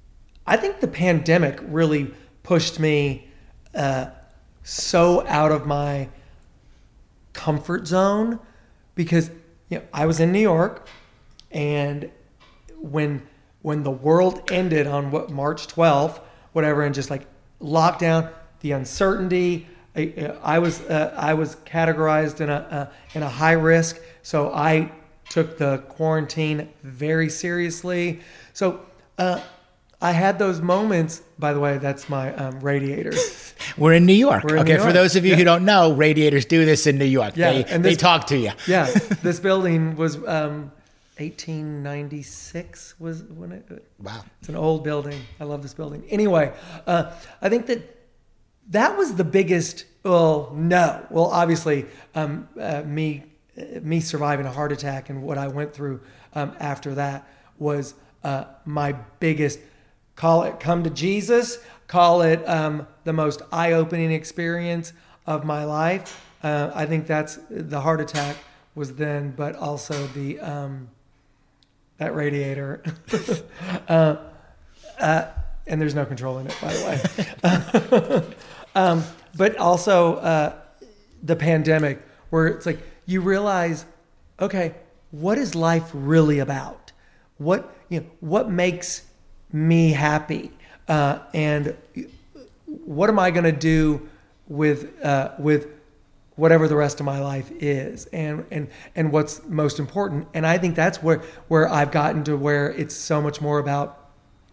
[SPEAKER 3] I think the pandemic really pushed me uh, so out of my comfort zone, because you know I was in New York, and when when the world ended on what March twelfth, whatever, and just like lockdown, the uncertainty, I, I was uh, I was categorized in a uh, in a high risk, so I took the quarantine very seriously. So uh, I had those moments. By the way, that's my um, radiators.
[SPEAKER 2] We're in New York.
[SPEAKER 3] We're in
[SPEAKER 2] okay,
[SPEAKER 3] New York.
[SPEAKER 2] For those of you
[SPEAKER 3] yeah.
[SPEAKER 2] who don't know, radiators do this in New York.
[SPEAKER 3] Yeah,
[SPEAKER 2] they,
[SPEAKER 3] and
[SPEAKER 2] they
[SPEAKER 3] this,
[SPEAKER 2] talk to you.
[SPEAKER 3] Yeah, this building was um, eighteen ninety-six was when it.
[SPEAKER 2] Wow,
[SPEAKER 3] it's an old building. I love this building. Anyway, uh, I think that that was the biggest. Well, no. Well, obviously, um, uh, me uh, me surviving a heart attack and what I went through um, after that was uh, my biggest. Call it come to Jesus. Call it um, the most eye-opening experience of my life. Uh, I think that's the heart attack was then, but also the um, that radiator. uh, uh, and there's no control in it, by the way. um, but also uh, the pandemic, where it's like you realize, okay, what is life really about? What you know, what makes me happy, uh, and what am I going to do with uh, with whatever the rest of my life is, and and and what's most important. And I think that's where where I've gotten to where it's so much more about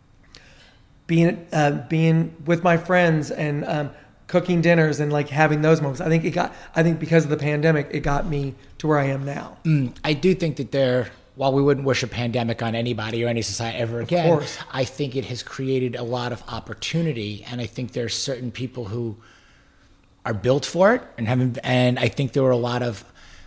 [SPEAKER 3] being uh, being with my friends and um, cooking dinners and like having those moments. I think it got I think because of the pandemic, it got me to where I am now.
[SPEAKER 2] Mm, I do think that there. While we wouldn't wish a pandemic on anybody or any society ever again,
[SPEAKER 3] of course.
[SPEAKER 2] I think it has created a lot of opportunity, and I think there's certain people who are built for it, and haven't. And I think there were a lot of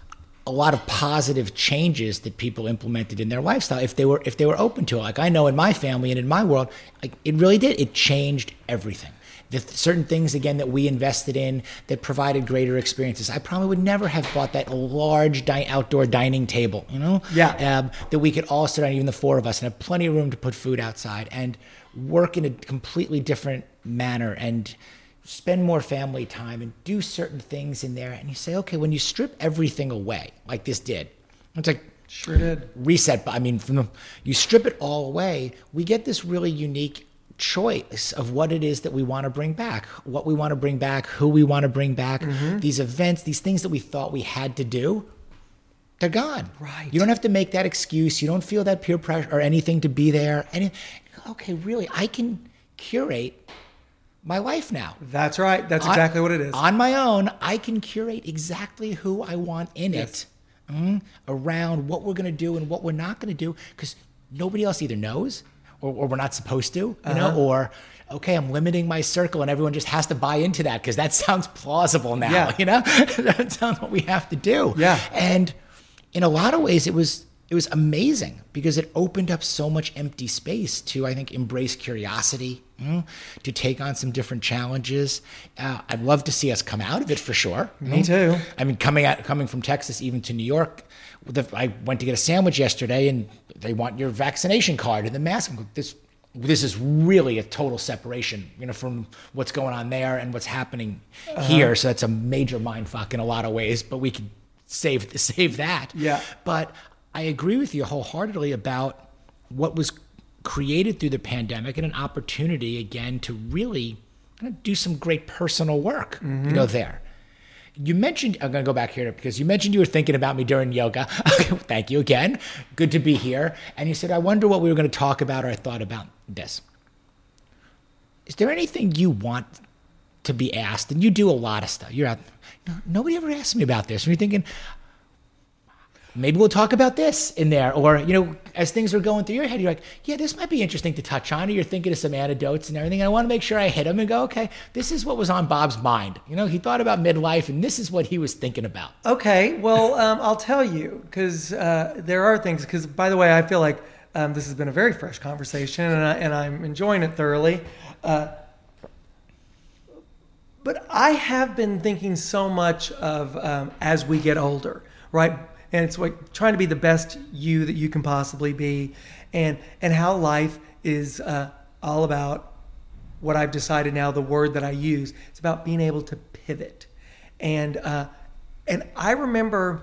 [SPEAKER 2] a lot of positive changes that people implemented in their lifestyle if they were if they were open to it. Like I know in my family and in my world, like it really did. It changed everything. The th- certain things, again, that we invested in that provided greater experiences. I probably would never have bought that large di- outdoor dining table, you know?
[SPEAKER 3] Yeah.
[SPEAKER 2] Um, that we could all sit on, even the four of us, and have plenty of room to put food outside and work in a completely different manner and spend more family time and do certain things in there. And you say, okay, when you strip everything away, like this did, it's like,
[SPEAKER 3] Sure did.
[SPEAKER 2] Reset. I mean, from the, you strip it all away, we get this really unique choice of what it is that we want to bring back, what we want to bring back, who we want to bring back, mm-hmm. these events, these things that we thought we had to do, they're gone.
[SPEAKER 3] Right.
[SPEAKER 2] You don't have to make that excuse. You don't feel that peer pressure or anything to be there. Any, okay, really, I can curate my life now.
[SPEAKER 3] That's right. That's exactly on, what it is.
[SPEAKER 2] On my own, I can curate exactly who I want in yes. it, mm, around what we're going to do and what we're not going to do, because nobody else either knows Or, or we're not supposed to, you uh-huh. know, or, okay, I'm limiting my circle and everyone just has to buy into that because that sounds plausible now,
[SPEAKER 3] yeah.
[SPEAKER 2] you know, that sounds what we have to do.
[SPEAKER 3] Yeah.
[SPEAKER 2] And in a lot of ways, it was, it was amazing because it opened up so much empty space to, I think, embrace curiosity, mm, to take on some different challenges. Uh, I'd love to see us come out of it for sure.
[SPEAKER 3] Me mm. too.
[SPEAKER 2] I mean, coming out, coming from Texas, even to New York, the, I went to get a sandwich yesterday and they want your vaccination card and the mask. This, this is really a total separation, you know, from what's going on there and what's happening uh-huh. here. So that's a major mindfuck in a lot of ways, but we could save, save that.
[SPEAKER 3] Yeah.
[SPEAKER 2] But I agree with you wholeheartedly about what was created through the pandemic and an opportunity again to really kind of do some great personal work, mm-hmm. you know, there. You mentioned, I'm going to go back here because you mentioned you were thinking about me during yoga. Thank you again. Good to be here. And you said, I wonder what we were going to talk about or I thought about this. Is there anything you want to be asked? And you do a lot of stuff. You're out, nobody ever asked me about this. And you're thinking, maybe we'll talk about this in there. Or, you know, as things are going through your head, you're like, yeah, this might be interesting to touch on. Or you're thinking of some anecdotes and everything. And I want to make sure I hit them and go, okay, this is what was on Bob's mind. You know, he thought about midlife and this is what he was thinking about.
[SPEAKER 3] Okay, well, um, I'll tell you, because uh, there are things, because by the way, I feel like um, this has been a very fresh conversation and, I, and I'm enjoying it thoroughly. Uh, but I have been thinking so much of um, as we get older, right? And it's like trying to be the best you that you can possibly be, and and how life is uh, all about what I've decided now, the word that I use. It's about being able to pivot. And uh, and I remember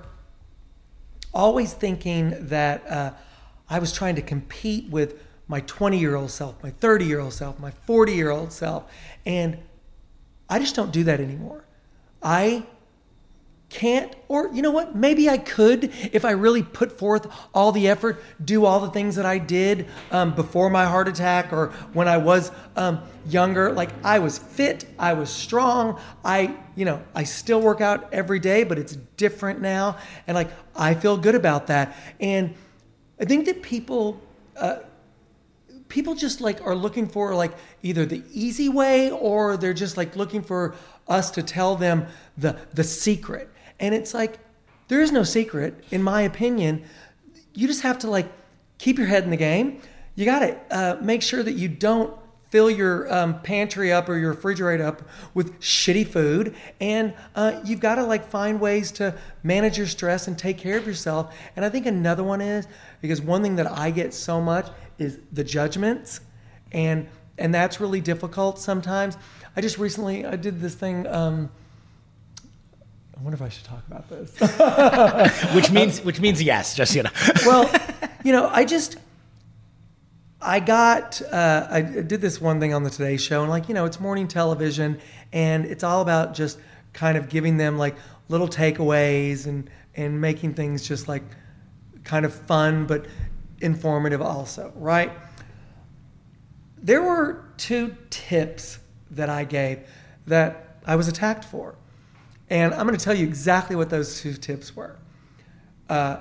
[SPEAKER 3] always thinking that uh, I was trying to compete with my twenty-year-old self, my thirty-year-old self, my forty-year-old self. And I just don't do that anymore. I can't, or you know what, maybe I could if I really put forth all the effort, do all the things that I did um, before my heart attack or when I was um, younger. Like I was fit, I was strong, I, you know, I still work out every day, but it's different now. And like, I feel good about that. And I think that people, uh, people just like are looking for like either the easy way or they're just like looking for us to tell them the the secret. And it's like, there is no secret, in my opinion. You just have to like keep your head in the game. You got to uh, make sure that you don't fill your um, pantry up or your refrigerator up with shitty food. And uh, you've got to like find ways to manage your stress and take care of yourself. And I think another one is, because one thing that I get so much is the judgments. And and that's really difficult sometimes. I just recently, I did this thing, um, I wonder if I should talk about this.
[SPEAKER 2] which means which means yes, just, you know.
[SPEAKER 3] Well, you know, I just, I got, uh, I did this one thing on the Today Show, and like, you know, it's morning television, and it's all about just kind of giving them like little takeaways and, and making things just like kind of fun, but informative also, right? There were two tips that I gave that I was attacked for. And I'm going to tell you exactly what those two tips were. Uh,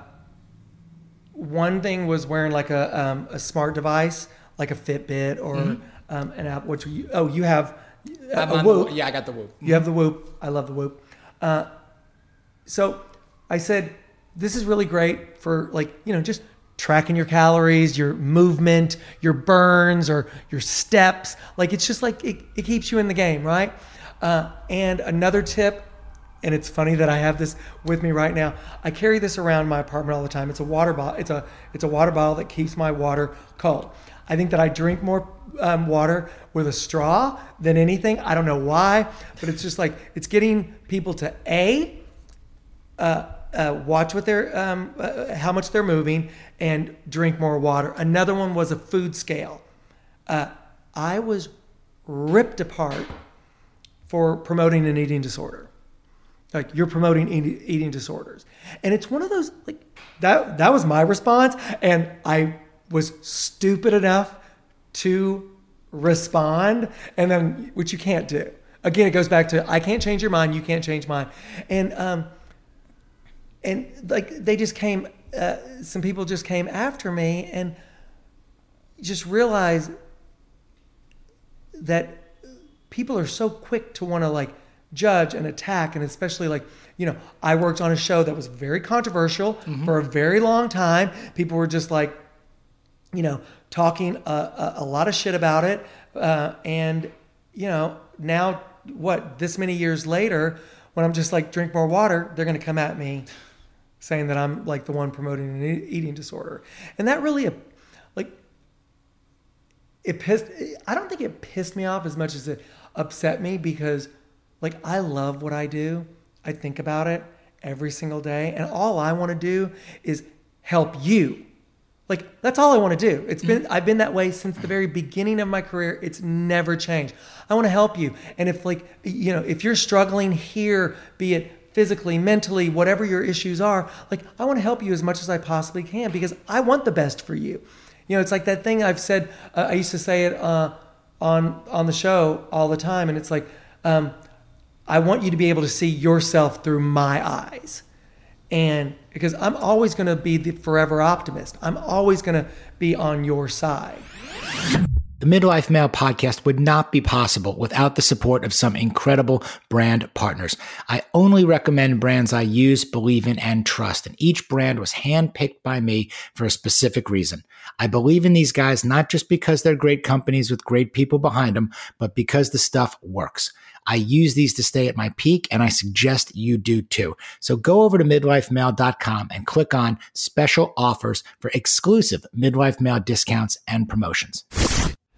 [SPEAKER 3] one thing was wearing like a um, a smart device, like a Fitbit or mm-hmm. um, an app. Which you, oh, you have a, a Whoop.
[SPEAKER 2] The, yeah, I got the Whoop.
[SPEAKER 3] You have the Whoop. I love the Whoop. Uh, so I said, this is really great for like, you know, just tracking your calories, your movement, your burns, or your steps. Like, it's just like, it, it keeps you in the game, right? Uh, and another tip, and it's funny that I have this with me right now. I carry this around my apartment all the time. It's a water bottle. It's a it's a water bottle that keeps my water cold. I think that I drink more um, water with a straw than anything. I don't know why, but it's just like, it's getting people to A, uh, uh, watch what they're, um, uh, how much they're moving, and drink more water. Another one was a food scale. Uh, I was ripped apart for promoting an eating disorder. Like, you're promoting eat, eating disorders. And it's one of those, like, that that was my response. And I was stupid enough to respond, and then, which you can't do. Again, it goes back to, I can't change your mind, you can't change mine. And, um, and like, they just came, uh, some people just came after me, and just realized that people are so quick to want to, like, judge and attack. And especially, like, you know, I worked on a show that was very controversial mm-hmm. for a very long time. People were just like, you know, talking a, a, a lot of shit about it. Uh, and, you know, now what, this many years later, when I'm just like, drink more water, they're going to come at me saying that I'm like the one promoting an eating disorder. And that really, like, it pissed, I don't think it pissed me off as much as it upset me, because like, I love what I do. I think about it every single day. And all I want to do is help you. Like, that's all I want to do. It's been, I've been that way since the very beginning of my career. It's never changed. I want to help you. And if, like, you know, if you're struggling here, be it physically, mentally, whatever your issues are, like, I want to help you as much as I possibly can, because I want the best for you. You know, it's like that thing I've said, uh, I used to say it uh, on, on the show all the time. And it's like, um, I want you to be able to see yourself through my eyes. And because I'm always going to be the forever optimist. I'm always going to be on your side.
[SPEAKER 2] The Midlife Male podcast would not be possible without the support of some incredible brand partners. I only recommend brands I use, believe in, and trust. And each brand was handpicked by me for a specific reason. I believe in these guys not just because they're great companies with great people behind them, but because the stuff works. I use these to stay at my peak, and I suggest you do too. So go over to midlife male dot com and click on special offers for exclusive Midlife Male discounts and promotions.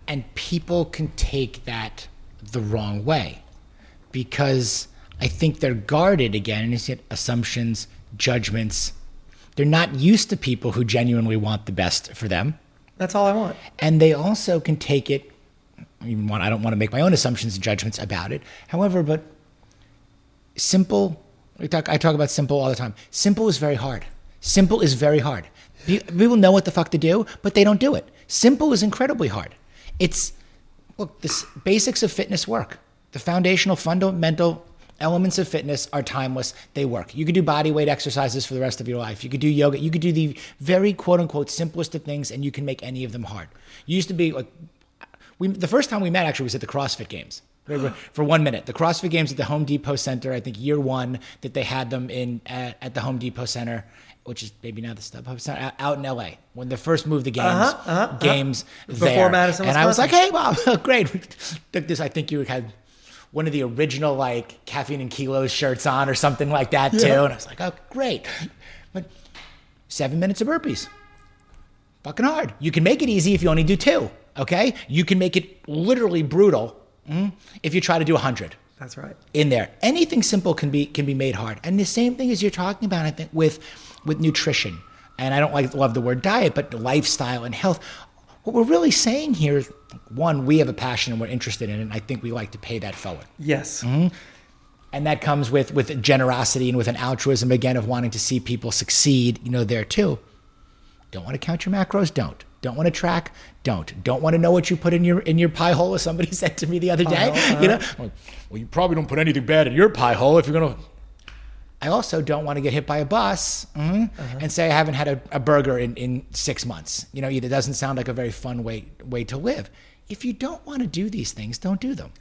[SPEAKER 2] And people can take that the wrong way because I think they're guarded again, and you see assumptions, judgments. They're not used to people who genuinely want the best for them.
[SPEAKER 3] That's all I want.
[SPEAKER 2] And they also can take it, I mean, I don't want to make my own assumptions and judgments about it. However, but simple, we talk, I talk about simple all the time. Simple is very hard. Simple is very hard. People know what the fuck to do, but they don't do it. Simple is incredibly hard. It's, look, the basics of fitness work. The foundational, fundamental elements of fitness are timeless. They work. You could do body weight exercises for the rest of your life. You could do yoga. You could do the very quote unquote simplest of things, and you can make any of them hard. You used to be like, we, the first time we met actually was at the CrossFit Games. For one minute. The CrossFit Games at the Home Depot Center, I think year one that they had them in at, at the Home Depot Center, which is maybe now the StubHub Center, out in L A when they first moved the games,
[SPEAKER 3] uh-huh, uh-huh,
[SPEAKER 2] games
[SPEAKER 3] uh-huh.
[SPEAKER 2] there.
[SPEAKER 3] Before Madison,
[SPEAKER 2] and I was like,
[SPEAKER 3] Wisconsin.
[SPEAKER 2] hey, wow, great. We took this, I think you had one of the original like Caffeine and Kilos shirts on or something like that too.
[SPEAKER 3] Yeah.
[SPEAKER 2] And I was like, oh, great. But seven minutes of burpees. Fucking hard. You can make it easy if you only do two, okay? You can make it literally brutal mm, if you try to do a hundred.
[SPEAKER 3] That's right.
[SPEAKER 2] In there. Anything simple can be can be made hard. And the same thing as you're talking about, I think, with with nutrition. And I don't like love the word diet, but lifestyle and health. What we're really saying here is, one, we have a passion and we're interested in it, and I think we like to pay that forward.
[SPEAKER 3] Yes.
[SPEAKER 2] Mm-hmm. And that comes with with generosity and with an altruism, again, of wanting to see people succeed, you know, there too. Don't want to count your macros? Don't. Don't want to track? Don't. Don't want to know what you put in your in your pie hole, as somebody said to me the other day. Uh-huh. You know, well, you probably don't put anything bad in your pie hole if you're going to. I also don't want to get hit by a bus mm, uh-huh. and say I haven't had a, a burger in, in six months. You know, it doesn't sound like a very fun way way to live. If you don't want to do these things, don't do them.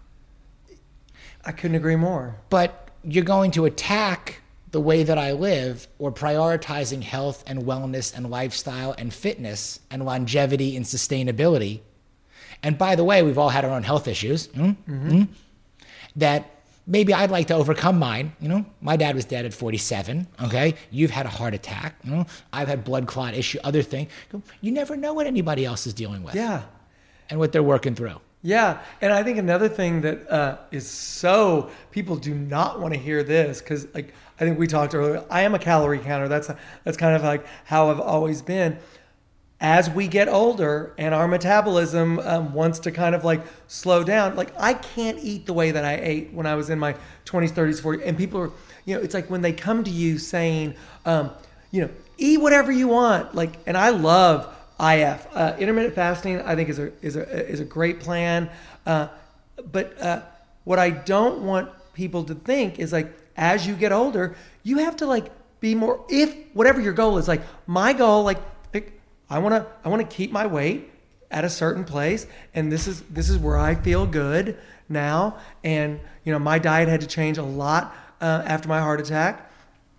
[SPEAKER 3] I couldn't agree more.
[SPEAKER 2] But you're going to attack the way that I live, or prioritizing health and wellness and lifestyle and fitness and longevity and sustainability. And by the way, we've all had our own health issues mm, mm-hmm. mm, that maybe I'd like to overcome mine. You know, my dad was dead at forty-seven. Okay. You've had a heart attack. You know, I've had blood clot issue, other thing. You never know what anybody else is dealing with.
[SPEAKER 3] Yeah.
[SPEAKER 2] And what they're working through.
[SPEAKER 3] Yeah. And I think another thing that uh, is so, people do not want to hear this, because like, I think we talked earlier, I am a calorie counter. That's, that's kind of like how I've always been. As we get older and our metabolism um, wants to kind of like slow down, like I can't eat the way that I ate when I was in my twenties, thirties, forties. And people are, you know, it's like when they come to you saying, um, you know, eat whatever you want. Like, and I love I F. Uh, intermittent fasting, I think is a, is a, is a great plan. Uh, but uh, what I don't want people to think is like, as you get older, you have to like be more, if whatever your goal is, like my goal, like, I want to I want to keep my weight at a certain place, and this is this is where I feel good now. And you know, my diet had to change a lot uh, after my heart attack.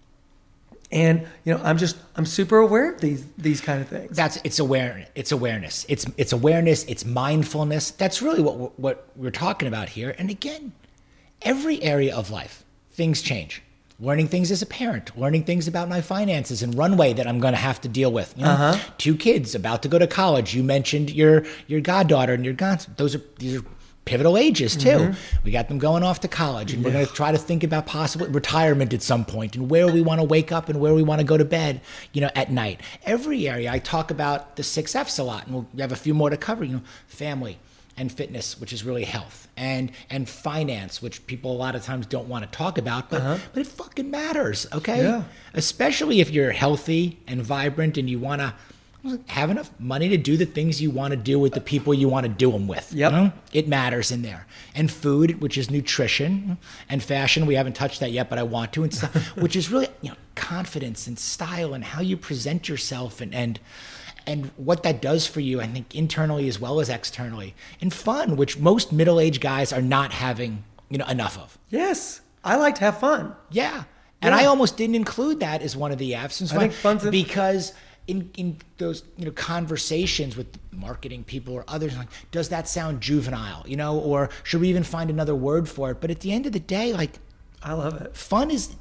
[SPEAKER 3] And you know, I'm just I'm super aware of these these kind of things.
[SPEAKER 2] That's it's awareness. It's awareness. It's it's awareness. It's mindfulness. That's really what we're, what we're talking about here. And again, every area of life, things change. Learning things as a parent, learning things about my finances and runway that I'm going to have to deal with. You know,
[SPEAKER 3] uh-huh.
[SPEAKER 2] Two kids about to go to college. You mentioned your your goddaughter and your godson. Those are these are pivotal ages too. Mm-hmm. We got them going off to college, and yeah. we're going to try to think about possible retirement at some point and where we want to wake up and where we want to go to bed. You know, at night. Every area I talk about the six F's a lot, and we'll have a few more to cover. You know, family and fitness, which is really health, and and finance, which people a lot of times don't want to talk about, but, uh-huh. but it fucking matters, okay?
[SPEAKER 3] Yeah.
[SPEAKER 2] Especially if you're healthy and vibrant and you want to have enough money to do the things you want to do with the people you want to do them with.
[SPEAKER 3] Yep.
[SPEAKER 2] You know? It matters in there. And food, which is nutrition, and fashion, we haven't touched that yet, but I want to, and stuff, which is really, you know, confidence and style and how you present yourself and and And what that does for you, I think, internally as well as externally. And fun, which most middle-aged guys are not having, you know, enough of.
[SPEAKER 3] Yes. I like to have fun.
[SPEAKER 2] Yeah. And yeah. I almost didn't include that as one of the F's.
[SPEAKER 3] I think fun's in-
[SPEAKER 2] because in, in those, you know, conversations with marketing people or others, like, does that sound juvenile, you know, or should we even find another word for it? But at the end of the day, like,
[SPEAKER 3] I love it.
[SPEAKER 2] Fun is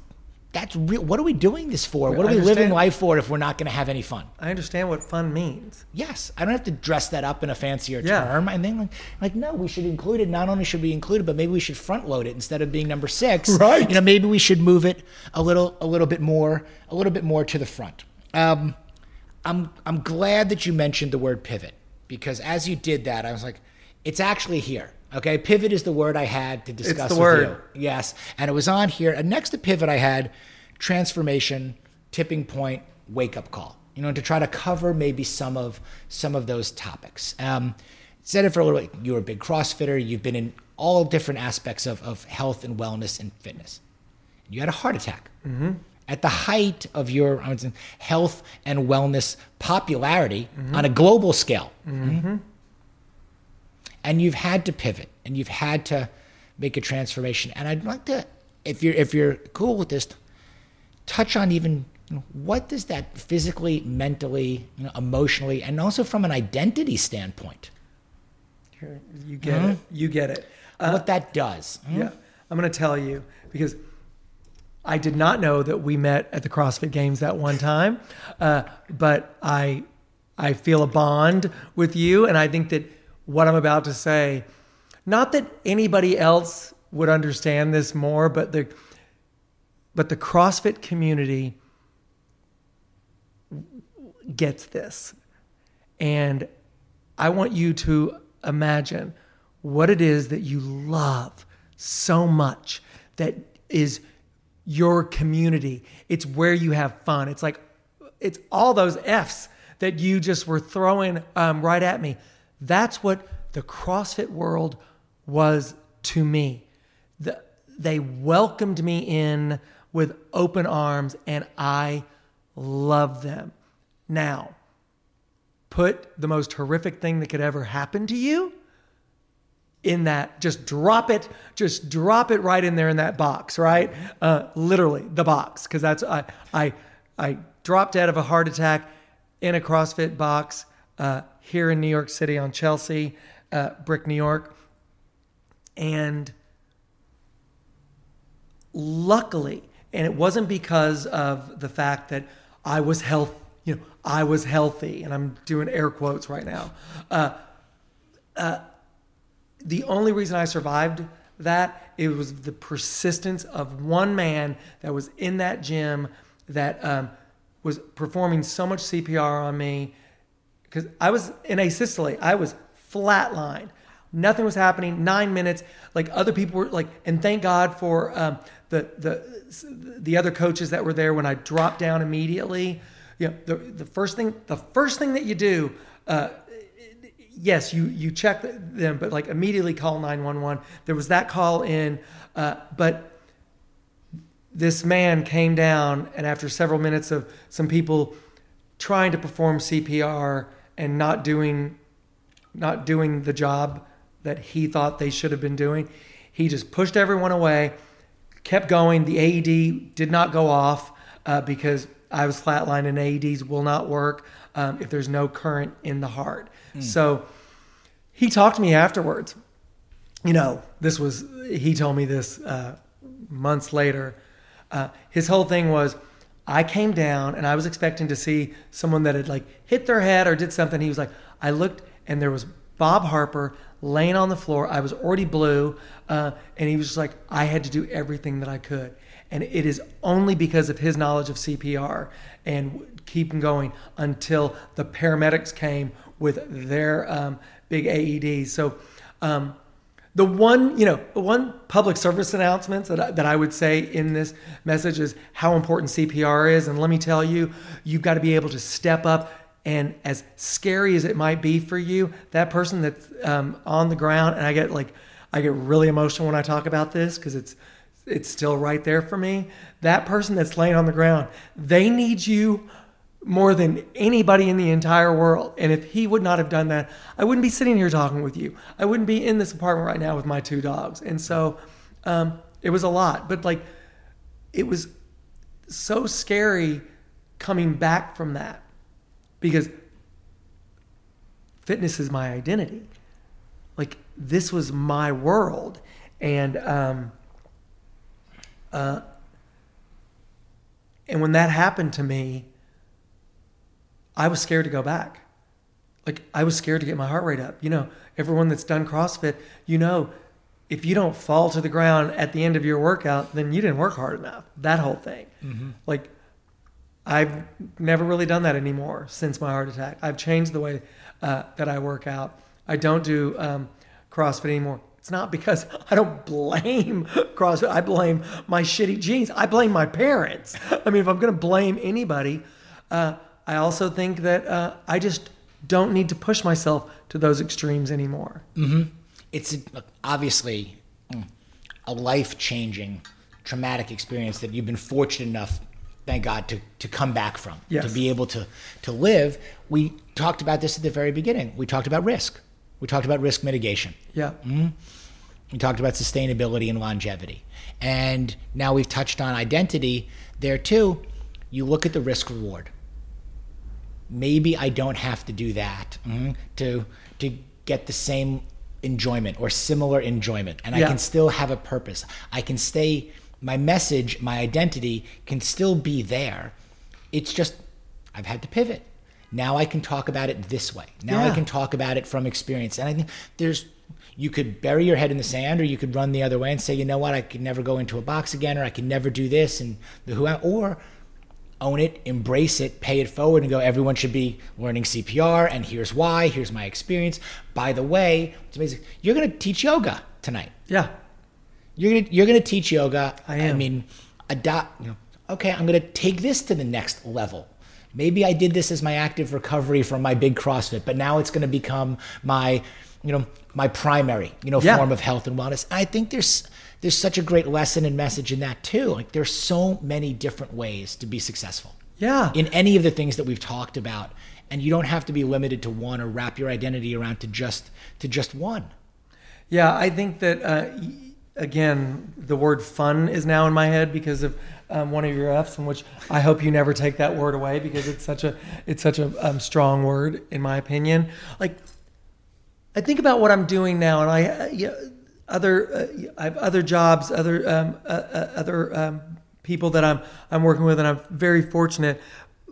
[SPEAKER 2] that's real. What are we doing this for?
[SPEAKER 3] I
[SPEAKER 2] What are we
[SPEAKER 3] understand.
[SPEAKER 2] living life for if we're not going to have any fun?
[SPEAKER 3] I understand what fun means.
[SPEAKER 2] Yes, I don't have to dress that up in a fancier
[SPEAKER 3] Yeah.
[SPEAKER 2] term. I think like, like, no, we should include it. Not only should we include it, but maybe we should front load it instead of being number six.
[SPEAKER 3] Right.
[SPEAKER 2] You know, maybe we should move it a little, a little bit more, a little bit more to the front. Um, I'm, I'm glad that you mentioned the word pivot, because as you did that, I was like, it's actually here. Okay, pivot is the word I had to discuss
[SPEAKER 3] It's the
[SPEAKER 2] with
[SPEAKER 3] word.
[SPEAKER 2] you. Yes, and it was on here. And next to pivot, I had transformation, tipping point, wake up call. You know, to try to cover maybe some of some of those topics. Um, said it for a little bit. You're a big CrossFitter. You've been in all different aspects of, of health and wellness and fitness. You had a heart attack
[SPEAKER 3] Mm-hmm.
[SPEAKER 2] at the height of your I would say, health and wellness popularity mm-hmm. on a global scale.
[SPEAKER 3] Mm-hmm.
[SPEAKER 2] And you've had to pivot, and you've had to make a transformation. And I'd like to, if you're if you're cool with this, touch on even you know, what does that physically, mentally, you know, emotionally, and also from an identity standpoint,
[SPEAKER 3] Here, you get
[SPEAKER 2] Mhm.
[SPEAKER 3] it. You get it. Uh,
[SPEAKER 2] what that does.
[SPEAKER 3] Yeah, I'm going to tell you because I did not know that we met at the CrossFit Games that one time, uh, but I I feel a bond with you, and I think that what I'm about to say, not that anybody else would understand this more, but the but the CrossFit community gets this, and I want you to imagine what it is that you love so much that is your community. It's where you have fun. It's like, it's all those F's that you just were throwing um, right at me. That's what the CrossFit world was to me. The, they welcomed me in with open arms, and I love them. Now, put the most horrific thing that could ever happen to you in that, just drop it, just drop it right in there in that box, right? Uh, literally the box, because that's, I, I, I dropped out of a heart attack in a CrossFit box uh, here in New York City on Chelsea, uh, Brick, New York. And luckily, and it wasn't because of the fact that I was health, you know, I was healthy, and I'm doing air quotes right now. Uh, uh, the only reason I survived that, it was the persistence of one man that was in that gym that um, was performing so much C P R on me, because I was in asystole. I was flatlined. Nothing was happening. Nine minutes. Like other people were like, and thank God for um, the the the other coaches that were there when I dropped down immediately. You know, the the first thing the first thing that you do. Uh, Yes, you, you check them, but like immediately call nine one one. There was that call in, uh, but this man came down, and after several minutes of some people trying to perform C P R and not doing, not doing the job that he thought they should have been doing, he just pushed everyone away, kept going. The A E D did not go off uh, because I was flatlined, and A E Ds will not work um, if there's no current in the heart. Mm. So he talked to me afterwards. You know, this was, he told me this uh, months later. Uh, his whole thing was, I came down and I was expecting to see someone that had like hit their head or did something. He was like, I looked and there was Bob Harper laying on the floor. I was already blue. Uh, and he was just like, I had to do everything that I could. And it is only because of his knowledge of C P R and keeping going until the paramedics came with their um, big A E Ds. So um, the one, you know, the one public service announcement that I, that I would say in this message is how important C P R is. And let me tell you, you've got to be able to step up. And as scary as it might be for you, that person that's um, on the ground, and I get like, I get really emotional when I talk about this because it's it's still right there for me. That person that's laying on the ground, they need you more than anybody in the entire world. And if he would not have done that, I wouldn't be sitting here talking with you. I wouldn't be in this apartment right now with my two dogs. And so um, it was a lot. But like, it was so scary coming back from that because fitness is my identity. Like, this was my world. And um, uh, And when that happened to me, I was scared to go back. Like, I was scared to get my heart rate up. You know, everyone that's done CrossFit, you know, if you don't fall to the ground at the end of your workout, then you didn't work hard enough. That whole thing. Mm-hmm. Like, I've never really done that anymore since my heart attack. I've changed the way uh, that I work out. I don't do um, CrossFit anymore. It's not because I don't blame CrossFit. I blame my shitty genes. I blame my parents. I mean, if I'm going to blame anybody, uh, I also think that uh, I just don't need to push myself to those extremes anymore.
[SPEAKER 2] Mm-hmm. It's obviously a life-changing, traumatic experience that you've been fortunate enough, thank God, to, to come back from,
[SPEAKER 3] yes.
[SPEAKER 2] to be able to, to live. We talked about this at the very beginning. We talked about risk. We talked about risk mitigation.
[SPEAKER 3] Yeah.
[SPEAKER 2] Mm-hmm. We talked about sustainability and longevity. And now we've touched on identity there too. You look at the risk reward. Maybe I don't have to do that mm-hmm, to to get the same enjoyment or similar enjoyment. And
[SPEAKER 3] yeah.
[SPEAKER 2] I can still have a purpose. I can stay, my message, my identity can still be there. It's just, I've had to pivot. Now I can talk about it this way. Now
[SPEAKER 3] yeah.
[SPEAKER 2] I can talk about it from experience. And I think there's, you could bury your head in the sand, or you could run the other way and say, you know what, I could never go into a box again, or I can never do this, and the who, or own it, embrace it, pay it forward, and go, everyone should be learning C P R, and here's why, here's my experience. By the way, it's amazing. You're going to teach yoga tonight.
[SPEAKER 3] Yeah.
[SPEAKER 2] You're going to, you're going to teach yoga.
[SPEAKER 3] I am.
[SPEAKER 2] I mean, adopt, you know, okay, I'm going to take this to the next level. Maybe I did this as my active recovery from my big CrossFit, but now it's going to become my, you know, my primary, you know,
[SPEAKER 3] yeah.
[SPEAKER 2] form of health and wellness. And I think there's there's such a great lesson and message in that too. Like, there's so many different ways to be successful.
[SPEAKER 3] Yeah.
[SPEAKER 2] In any of the things that we've talked about, and you don't have to be limited to one or wrap your identity around to just to just one.
[SPEAKER 3] Yeah, I think that uh, again, the word fun is now in my head because of um, one of your F's, in which I hope you never take that word away, because it's such a it's such a um, strong word in my opinion. Like, I think about what I'm doing now, and I uh, you know, other uh, I have other jobs, other um, uh, uh, other um, people that I'm I'm working with, and I'm very fortunate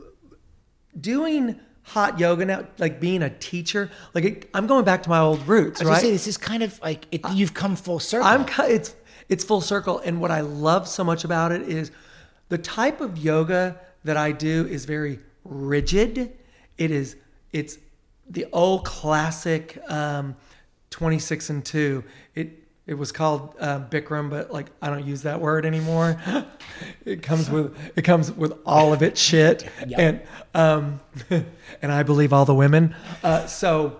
[SPEAKER 3] doing hot yoga now, like being a teacher. Like, it, I'm going back to my old roots,
[SPEAKER 2] I was
[SPEAKER 3] right?
[SPEAKER 2] gonna say, this is kind of like it, you've come full circle.
[SPEAKER 3] I'm it's it's full circle, and what I love so much about it is the type of yoga that I do is very rigid. It is it's the old classic um, twenty-six and two. It it was called uh, Bikram, but like I don't use that word anymore. It comes with it comes with all of its shit, yep. and um, and I believe all the women. Uh, so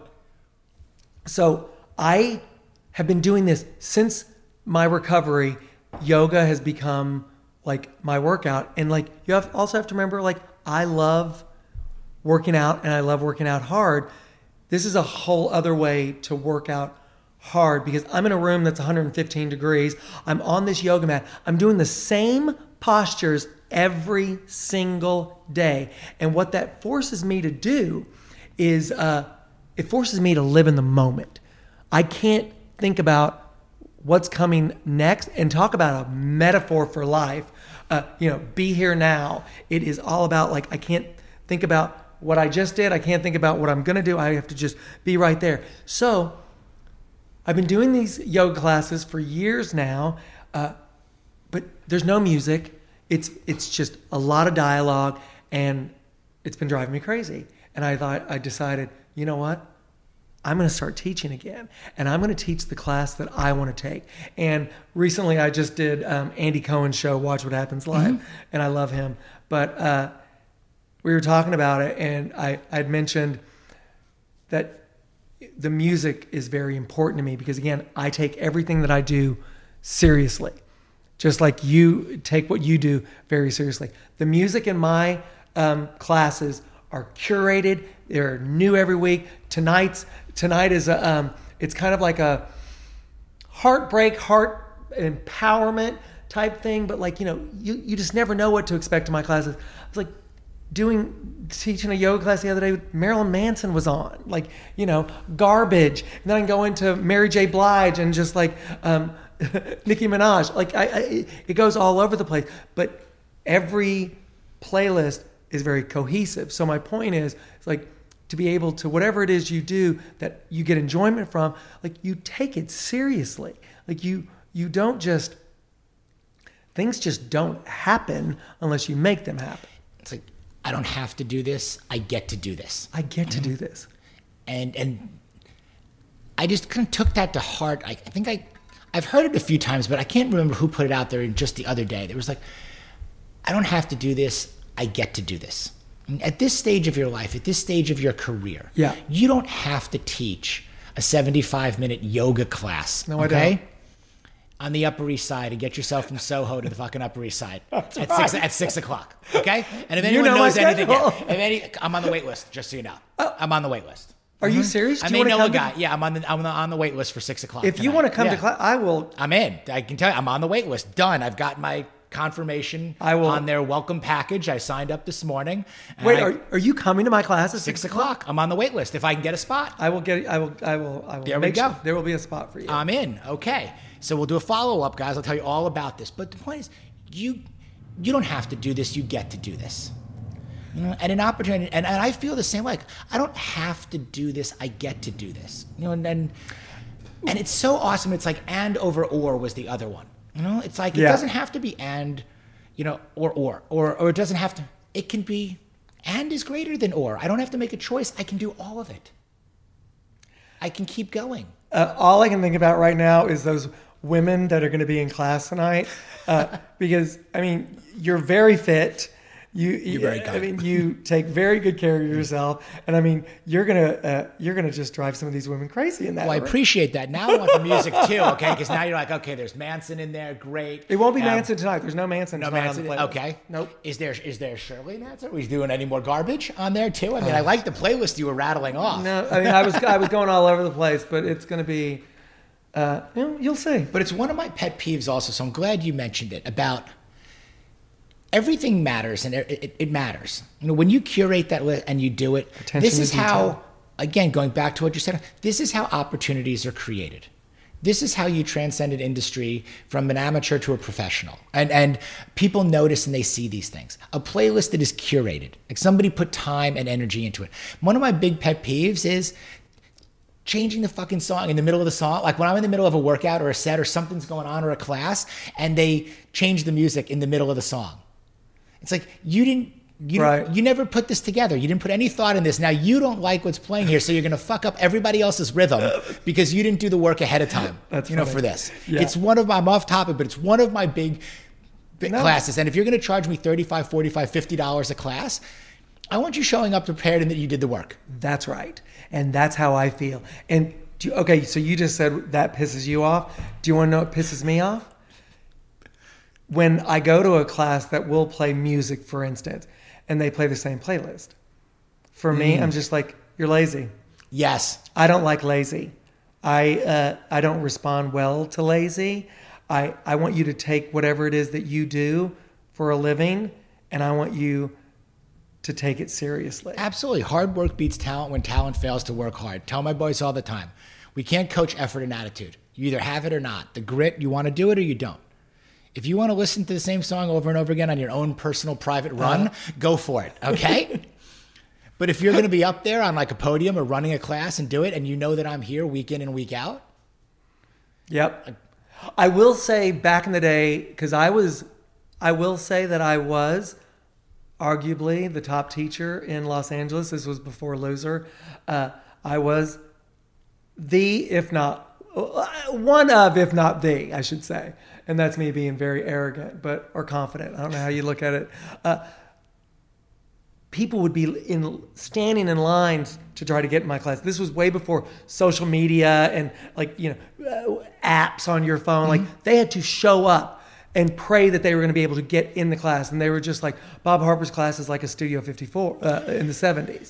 [SPEAKER 3] so I have been doing this since my recovery. Yoga has become like my workout, and like you have also have to remember, like, I love working out, and I love working out hard. This is a whole other way to work out hard, because I'm in a room that's one hundred fifteen degrees. I'm on this yoga mat. I'm doing the same postures every single day. And what that forces me to do is uh, it forces me to live in the moment. I can't think about what's coming next and talk about a metaphor for life. Uh, you know, be here now. It is all about, like, I can't think about what I just did. I can't think about what I'm going to do. I have to just be right there. So I've been doing these yoga classes for years now, uh, but there's no music. It's it's just a lot of dialogue, and it's been driving me crazy. And I thought, I decided, you know what? I'm going to start teaching again, and I'm going to teach the class that I want to take. And recently I just did um, Andy Cohen's show, Watch What Happens Live, mm-hmm. and I love him. But uh, we were talking about it, and I I'd mentioned that the music is very important to me, because, again, I take everything that I do seriously, just like you take what you do very seriously. The music in my um, classes are curated. They're new every week. Tonight's tonight is a um, it's kind of like a heartbreak, heart empowerment type thing. But, like, you know, you, you just never know what to expect in my classes. I was like doing teaching a yoga class the other day. Marilyn Manson was on, like, you know, Garbage, and then I can go into Mary J. Blige and just like um, Nicki Minaj. Like, I, I, it goes all over the place. But every playlist is very cohesive. So my point is, it's like to be able to, whatever it is you do that you get enjoyment from, like you take it seriously. Like you, you don't just, things just don't happen unless you make them happen.
[SPEAKER 2] It's like, I don't have to do this. I get to do this.
[SPEAKER 3] I get to do this.
[SPEAKER 2] And, and I just kind of took that to heart. I, I think I, I've heard it a few times, but I can't remember who put it out there just the other day. There was like, I don't have to do this. I get to do this. At this stage of your life, at this stage of your career,
[SPEAKER 3] yeah.
[SPEAKER 2] you don't have to teach a seventy-five minute yoga class.
[SPEAKER 3] No,
[SPEAKER 2] okay?
[SPEAKER 3] I don't.
[SPEAKER 2] On the Upper East Side and get yourself from Soho to the fucking Upper East Side
[SPEAKER 3] That's
[SPEAKER 2] at
[SPEAKER 3] right.
[SPEAKER 2] six at six o'clock. Okay? And if
[SPEAKER 3] You
[SPEAKER 2] anyone
[SPEAKER 3] know my
[SPEAKER 2] knows anything,
[SPEAKER 3] schedule.
[SPEAKER 2] if any, I'm on the wait list, just so you know.
[SPEAKER 3] Oh.
[SPEAKER 2] I'm on the wait list.
[SPEAKER 3] Are you serious?
[SPEAKER 2] I
[SPEAKER 3] Do
[SPEAKER 2] may
[SPEAKER 3] you wanna
[SPEAKER 2] know a
[SPEAKER 3] come to-
[SPEAKER 2] guy. Yeah, I'm on the I'm on the, on the wait list for six o'clock.
[SPEAKER 3] If you
[SPEAKER 2] tonight.
[SPEAKER 3] want to come
[SPEAKER 2] Yeah.
[SPEAKER 3] to class, I will.
[SPEAKER 2] I'm in. I can tell you, I'm on the wait list. Done. I've got my confirmation
[SPEAKER 3] I will-
[SPEAKER 2] on their welcome package. I signed up this morning. and
[SPEAKER 3] Wait,
[SPEAKER 2] I-
[SPEAKER 3] are, are you coming to my class at
[SPEAKER 2] six o'clock? I'm on the wait list. If I can get a spot,
[SPEAKER 3] I will get. I will. I will. I will.
[SPEAKER 2] There we
[SPEAKER 3] make
[SPEAKER 2] go.
[SPEAKER 3] Sure there will be a spot for you.
[SPEAKER 2] I'm in. Okay. So we'll do a follow-up, guys. I'll tell you all about this. But the point is, you you don't have to do this. You get to do this. You know, and an opportunity, and, and I feel the same way. Like, I don't have to do this. I get to do this. You know, and and, and it's so awesome. It's like and over or was the other one. You know, it's like it
[SPEAKER 3] Yeah.
[SPEAKER 2] doesn't have to be and, you know, or or or or it doesn't have to. It can be and is greater than or. I don't have to make a choice. I can do all of it. I can keep going.
[SPEAKER 3] Uh, all I can think about right now is those women that are going to be in class tonight, uh, because I mean, you're very fit. You,
[SPEAKER 2] You're very
[SPEAKER 3] I
[SPEAKER 2] kind.
[SPEAKER 3] mean, you take very good care of yourself, and I mean, you're gonna uh, you're gonna just drive some of these women crazy in that.
[SPEAKER 2] Well, I
[SPEAKER 3] room.
[SPEAKER 2] appreciate that. Now I want the music too, okay? Because now you're like, okay, there's Manson in there, great.
[SPEAKER 3] It won't be
[SPEAKER 2] Um,
[SPEAKER 3] Manson tonight. There's no Manson
[SPEAKER 2] No
[SPEAKER 3] tonight
[SPEAKER 2] Manson.
[SPEAKER 3] on the playlist.
[SPEAKER 2] Okay.
[SPEAKER 3] Nope.
[SPEAKER 2] Is there is there Shirley Manson? Are we doing any more garbage on there too? I mean, I like the playlist you were rattling off.
[SPEAKER 3] No, I mean, I was I was going all over the place, but it's gonna be, uh, you know, you'll see.
[SPEAKER 2] But it's one of my pet peeves also, so I'm glad you mentioned it, about everything matters, and it, it, it matters. You know, when you curate that list and you do it,
[SPEAKER 3] Attention
[SPEAKER 2] this
[SPEAKER 3] to
[SPEAKER 2] is
[SPEAKER 3] detail.
[SPEAKER 2] how, again, going back to what you said, this is how opportunities are created. This is how you transcend an industry from an amateur to a professional. And and people notice and they see these things. A playlist that is curated, like somebody put time and energy into it. One of my big pet peeves is changing the fucking song in the middle of the song. Like when I'm in the middle of a workout or a set or something's going on or a class and they change the music in the middle of the song. It's like, you didn't, you,
[SPEAKER 3] Right.
[SPEAKER 2] didn't, you never put this together. You didn't put any thought in this. Now you don't like what's playing here, so you're going to fuck up everybody else's rhythm because you didn't do the work ahead of time.
[SPEAKER 3] That's
[SPEAKER 2] you know,
[SPEAKER 3] funny.
[SPEAKER 2] for this.
[SPEAKER 3] Yeah.
[SPEAKER 2] It's one of my, I'm off topic, but it's one of my big, big
[SPEAKER 3] No.
[SPEAKER 2] classes. And if you're going to charge me thirty-five, forty-five, fifty dollars a class, I want you showing up prepared and that you did the work.
[SPEAKER 3] That's right. And that's how I feel. And do you, okay, so you just said that pisses you off. Do you want to know what pisses me off? When I go to a class that will play music, for instance, and they play the same playlist. For me, I'm just like, you're lazy.
[SPEAKER 2] Yes.
[SPEAKER 3] I don't like lazy. I uh, I don't respond well to lazy. I, I want you to take whatever it is that you do for a living, and I want you to take it seriously.
[SPEAKER 2] Absolutely. Hard work beats talent when talent fails to work hard. Tell my boys all the time. We can't coach effort and attitude. You either have it or not. The grit, you want to do it or you don't. If you want to listen to the same song over and over again on your own personal private run, uh-huh. go for it, okay? But if you're going to be up there on like a podium or running a class and do it, and you know that I'm here week in and week out.
[SPEAKER 3] Yep. I will say back in the day, because I was, I will say that I was arguably the top teacher in Los Angeles. This was before Loser. Uh, I was the, if not, one of, if not the, I should say. And that's me being very arrogant, but or confident. I don't know how you look at it. Uh, people would be in standing in lines to try to get in my class. This was way before social media and like, you know, uh, apps on your phone. Mm-hmm. Like they had to show up and pray that they were going to be able to get in the class. And they were just like, Bob Harper's class is like a Studio fifty-four uh, in the seventies.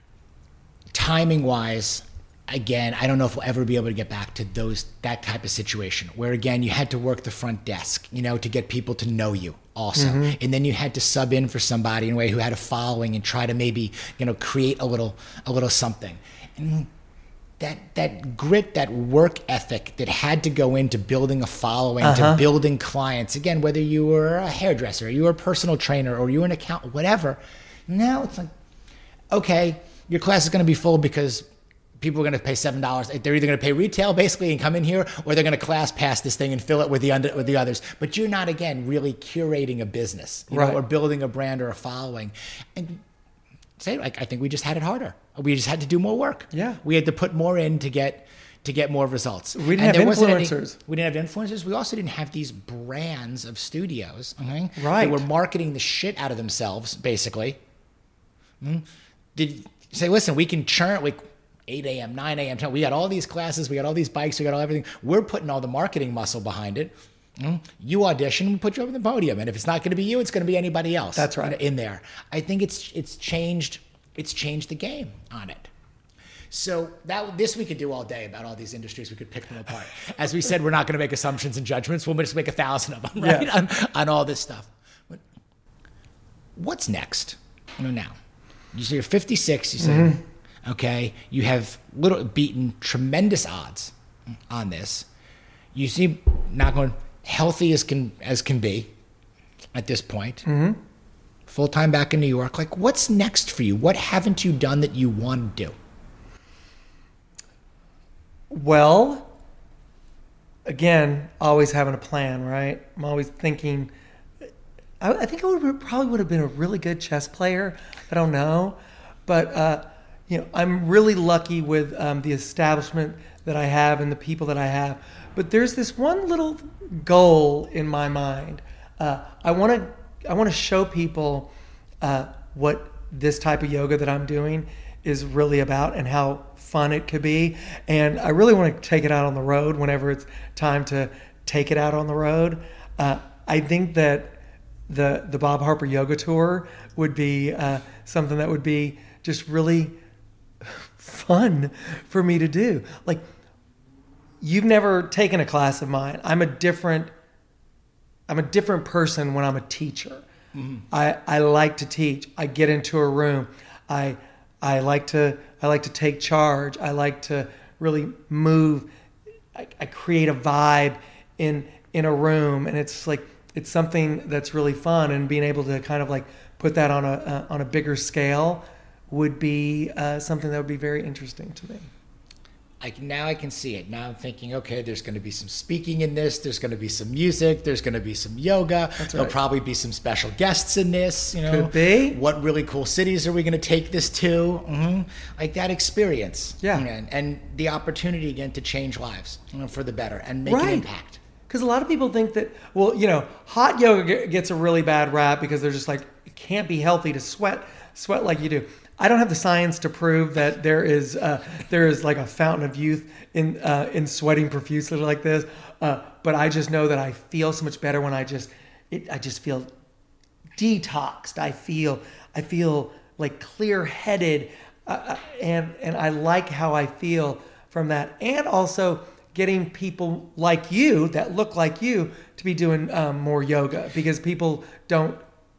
[SPEAKER 2] Timing wise, again, I don't know if we'll ever be able to get back to those that type of situation where, again, you had to work the front desk, you know, to get people to know you also. Mm-hmm. And then you had to sub in for somebody in a way who had a following and try to maybe, you know, create a little a little something. And that that grit, that work ethic that had to go into building a following,
[SPEAKER 3] Uh-huh.
[SPEAKER 2] to building clients. Again, whether you were a hairdresser, you were a personal trainer, or you were an accountant, whatever. Now it's like, okay, your class is going to be full because people are going to pay seven dollars. They're either going to pay retail basically and come in here, or they're going to class pass this thing and fill it with the under, with the others. But you're not, again, really curating a business, you
[SPEAKER 3] Right.
[SPEAKER 2] know, or building a brand or a following. And say, like, I think we just had it harder. We just had to do more work.
[SPEAKER 3] Yeah.
[SPEAKER 2] We had to put more in to get to get more results.
[SPEAKER 3] We didn't
[SPEAKER 2] And
[SPEAKER 3] have
[SPEAKER 2] there wasn't any-
[SPEAKER 3] influencers.
[SPEAKER 2] we didn't have influencers. We also didn't have these brands of studios, okay,
[SPEAKER 3] Right.
[SPEAKER 2] that were marketing the shit out of themselves, basically. Hmm? Did say, listen, we can churn like eight a.m., nine a.m. ten. We got all these classes, we got all these bikes, we got all everything. We're putting all the marketing muscle behind it. Hmm? You audition, we put you up on the podium, and if it's not going to be you, it's going to be anybody else.
[SPEAKER 3] That's right.
[SPEAKER 2] In there, I think it's it's changed. It's changed the game on it. So that this we could do all day about all these industries. We could pick them apart. As we said, we're not going to make assumptions and judgments. We'll just make a thousand of them, right?
[SPEAKER 3] Yeah.
[SPEAKER 2] On, on all this stuff. But what's next? You know, now you say you're fifty-six. You say, mm-hmm. okay, you have little beaten tremendous odds on this. You seem not going healthy as can as can be at this point. Mm-hmm. Full time back in New York. Like, what's next for you? What haven't you done that you want to do?
[SPEAKER 3] Well, again, always having a plan, right? I'm always thinking. I, I think I would probably would have been a really good chess player. I don't know, but uh, you know, I'm really lucky with um, the establishment that I have and the people that I have. But there's this one little goal in my mind. Uh, I want to I want to show people uh, what this type of yoga that I'm doing is really about and how fun it could be. And I really want to take it out on the road whenever it's time to take it out on the road. Uh, I think that the the Bob Harper Yoga Tour would be uh, something that would be just really fun for me to do. Like, you've never taken a class of mine. I'm a different I'm a different person when I'm a teacher. Mm-hmm. I, I like to teach. I get into a room. I I like to I like to take charge. I like to really move. I, I create a vibe in in a room, and it's like it's something that's really fun. And being able to kind of like put that on a uh, on a bigger scale would be uh, something that would be very interesting to me.
[SPEAKER 2] I can, now I can see it. Now I'm thinking, okay, there's going to be some speaking in this. There's going to be some music. There's going to be some yoga.
[SPEAKER 3] That's
[SPEAKER 2] There'll
[SPEAKER 3] right.
[SPEAKER 2] probably be some special guests in this. You know,
[SPEAKER 3] Could be.
[SPEAKER 2] What really cool cities are we going to take this to? Mm-hmm. Like that experience.
[SPEAKER 3] Yeah.
[SPEAKER 2] And, and the opportunity again to change lives, you know, for the better and make
[SPEAKER 3] Right.
[SPEAKER 2] an impact.
[SPEAKER 3] Because a lot of people think that, well, you know, hot yoga gets a really bad rap because they're just like, it can't be healthy to sweat, sweat like you do. I don't have the science to prove that there is uh, there is like a fountain of youth in uh, in sweating profusely like this, uh, but I just know that I feel so much better when I just it, I just feel detoxed. I feel I feel like clear headed, uh, and and I like how I feel from that, and also getting people like you that look like you to be doing um, more yoga, because people don't.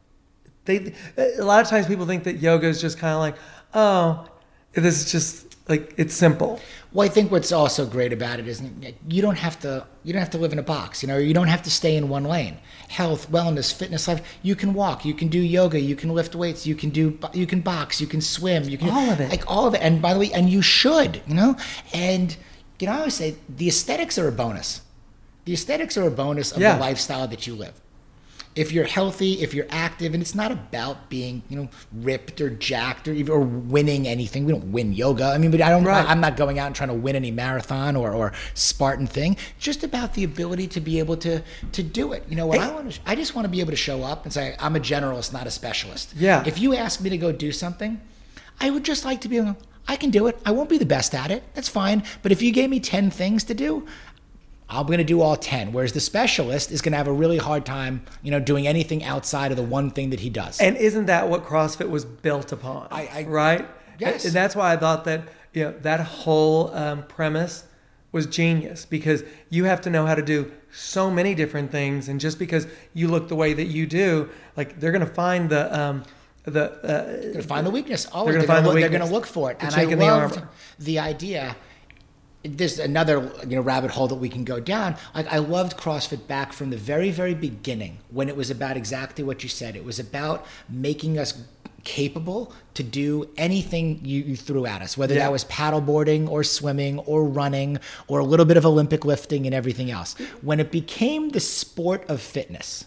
[SPEAKER 3] They a lot of times people think that yoga is just kind of like, oh, this is just like it's simple.
[SPEAKER 2] Well, I think what's also great about it is you don't have to you don't have to live in a box. You know, you don't have to stay in one lane. Health, wellness, fitness, life. You can walk. You can do yoga. You can lift weights. You can do. You can box. You can swim. You can
[SPEAKER 3] All of it.
[SPEAKER 2] Like all of it. And by the way, and you should. You know, and you know, I always say the aesthetics are a bonus. The aesthetics are a bonus of
[SPEAKER 3] Yeah.
[SPEAKER 2] the lifestyle that you live. If you're healthy, if you're active, and it's not about being, you know, ripped or jacked or even or winning anything. We don't win yoga. I mean, but I don't.
[SPEAKER 3] Right.
[SPEAKER 2] I'm not going out and trying to win any marathon or, or Spartan thing. It's just about the ability to be able to to do it. You know what
[SPEAKER 3] Hey.
[SPEAKER 2] I want to? I just want to be able to show up and say I'm a generalist, not a specialist.
[SPEAKER 3] Yeah.
[SPEAKER 2] If you ask me to go do something, I would just like to be able. I can do it. I won't be the best at it. That's fine. But if you gave me ten things to do, I'm going to do all ten. Whereas the specialist is going to have a really hard time, you know, doing anything outside of the one thing that he does.
[SPEAKER 3] And isn't that what CrossFit was built upon?
[SPEAKER 2] I- I-
[SPEAKER 3] right?
[SPEAKER 2] Yes.
[SPEAKER 3] And that's why I thought that, you know, that whole um, premise was genius, because you have to know how to do so many different things. And just because you look the way that you do, like they're going to find the, um, the, uh,
[SPEAKER 2] They're going to find the weakness. Oh,
[SPEAKER 3] They're
[SPEAKER 2] they're
[SPEAKER 3] gonna find
[SPEAKER 2] going
[SPEAKER 3] the
[SPEAKER 2] to
[SPEAKER 3] weakness.
[SPEAKER 2] look for it.
[SPEAKER 3] The
[SPEAKER 2] And
[SPEAKER 3] chink
[SPEAKER 2] I
[SPEAKER 3] in the
[SPEAKER 2] loved
[SPEAKER 3] armor.
[SPEAKER 2] the idea. there's another you know rabbit hole that we can go down. Like I loved CrossFit back from the very, very beginning when it was about exactly what you said. It was about making us capable to do anything you, you threw at us, whether yeah. that was paddleboarding or swimming or running or a little bit of Olympic lifting and everything else. When it became the sport of fitness,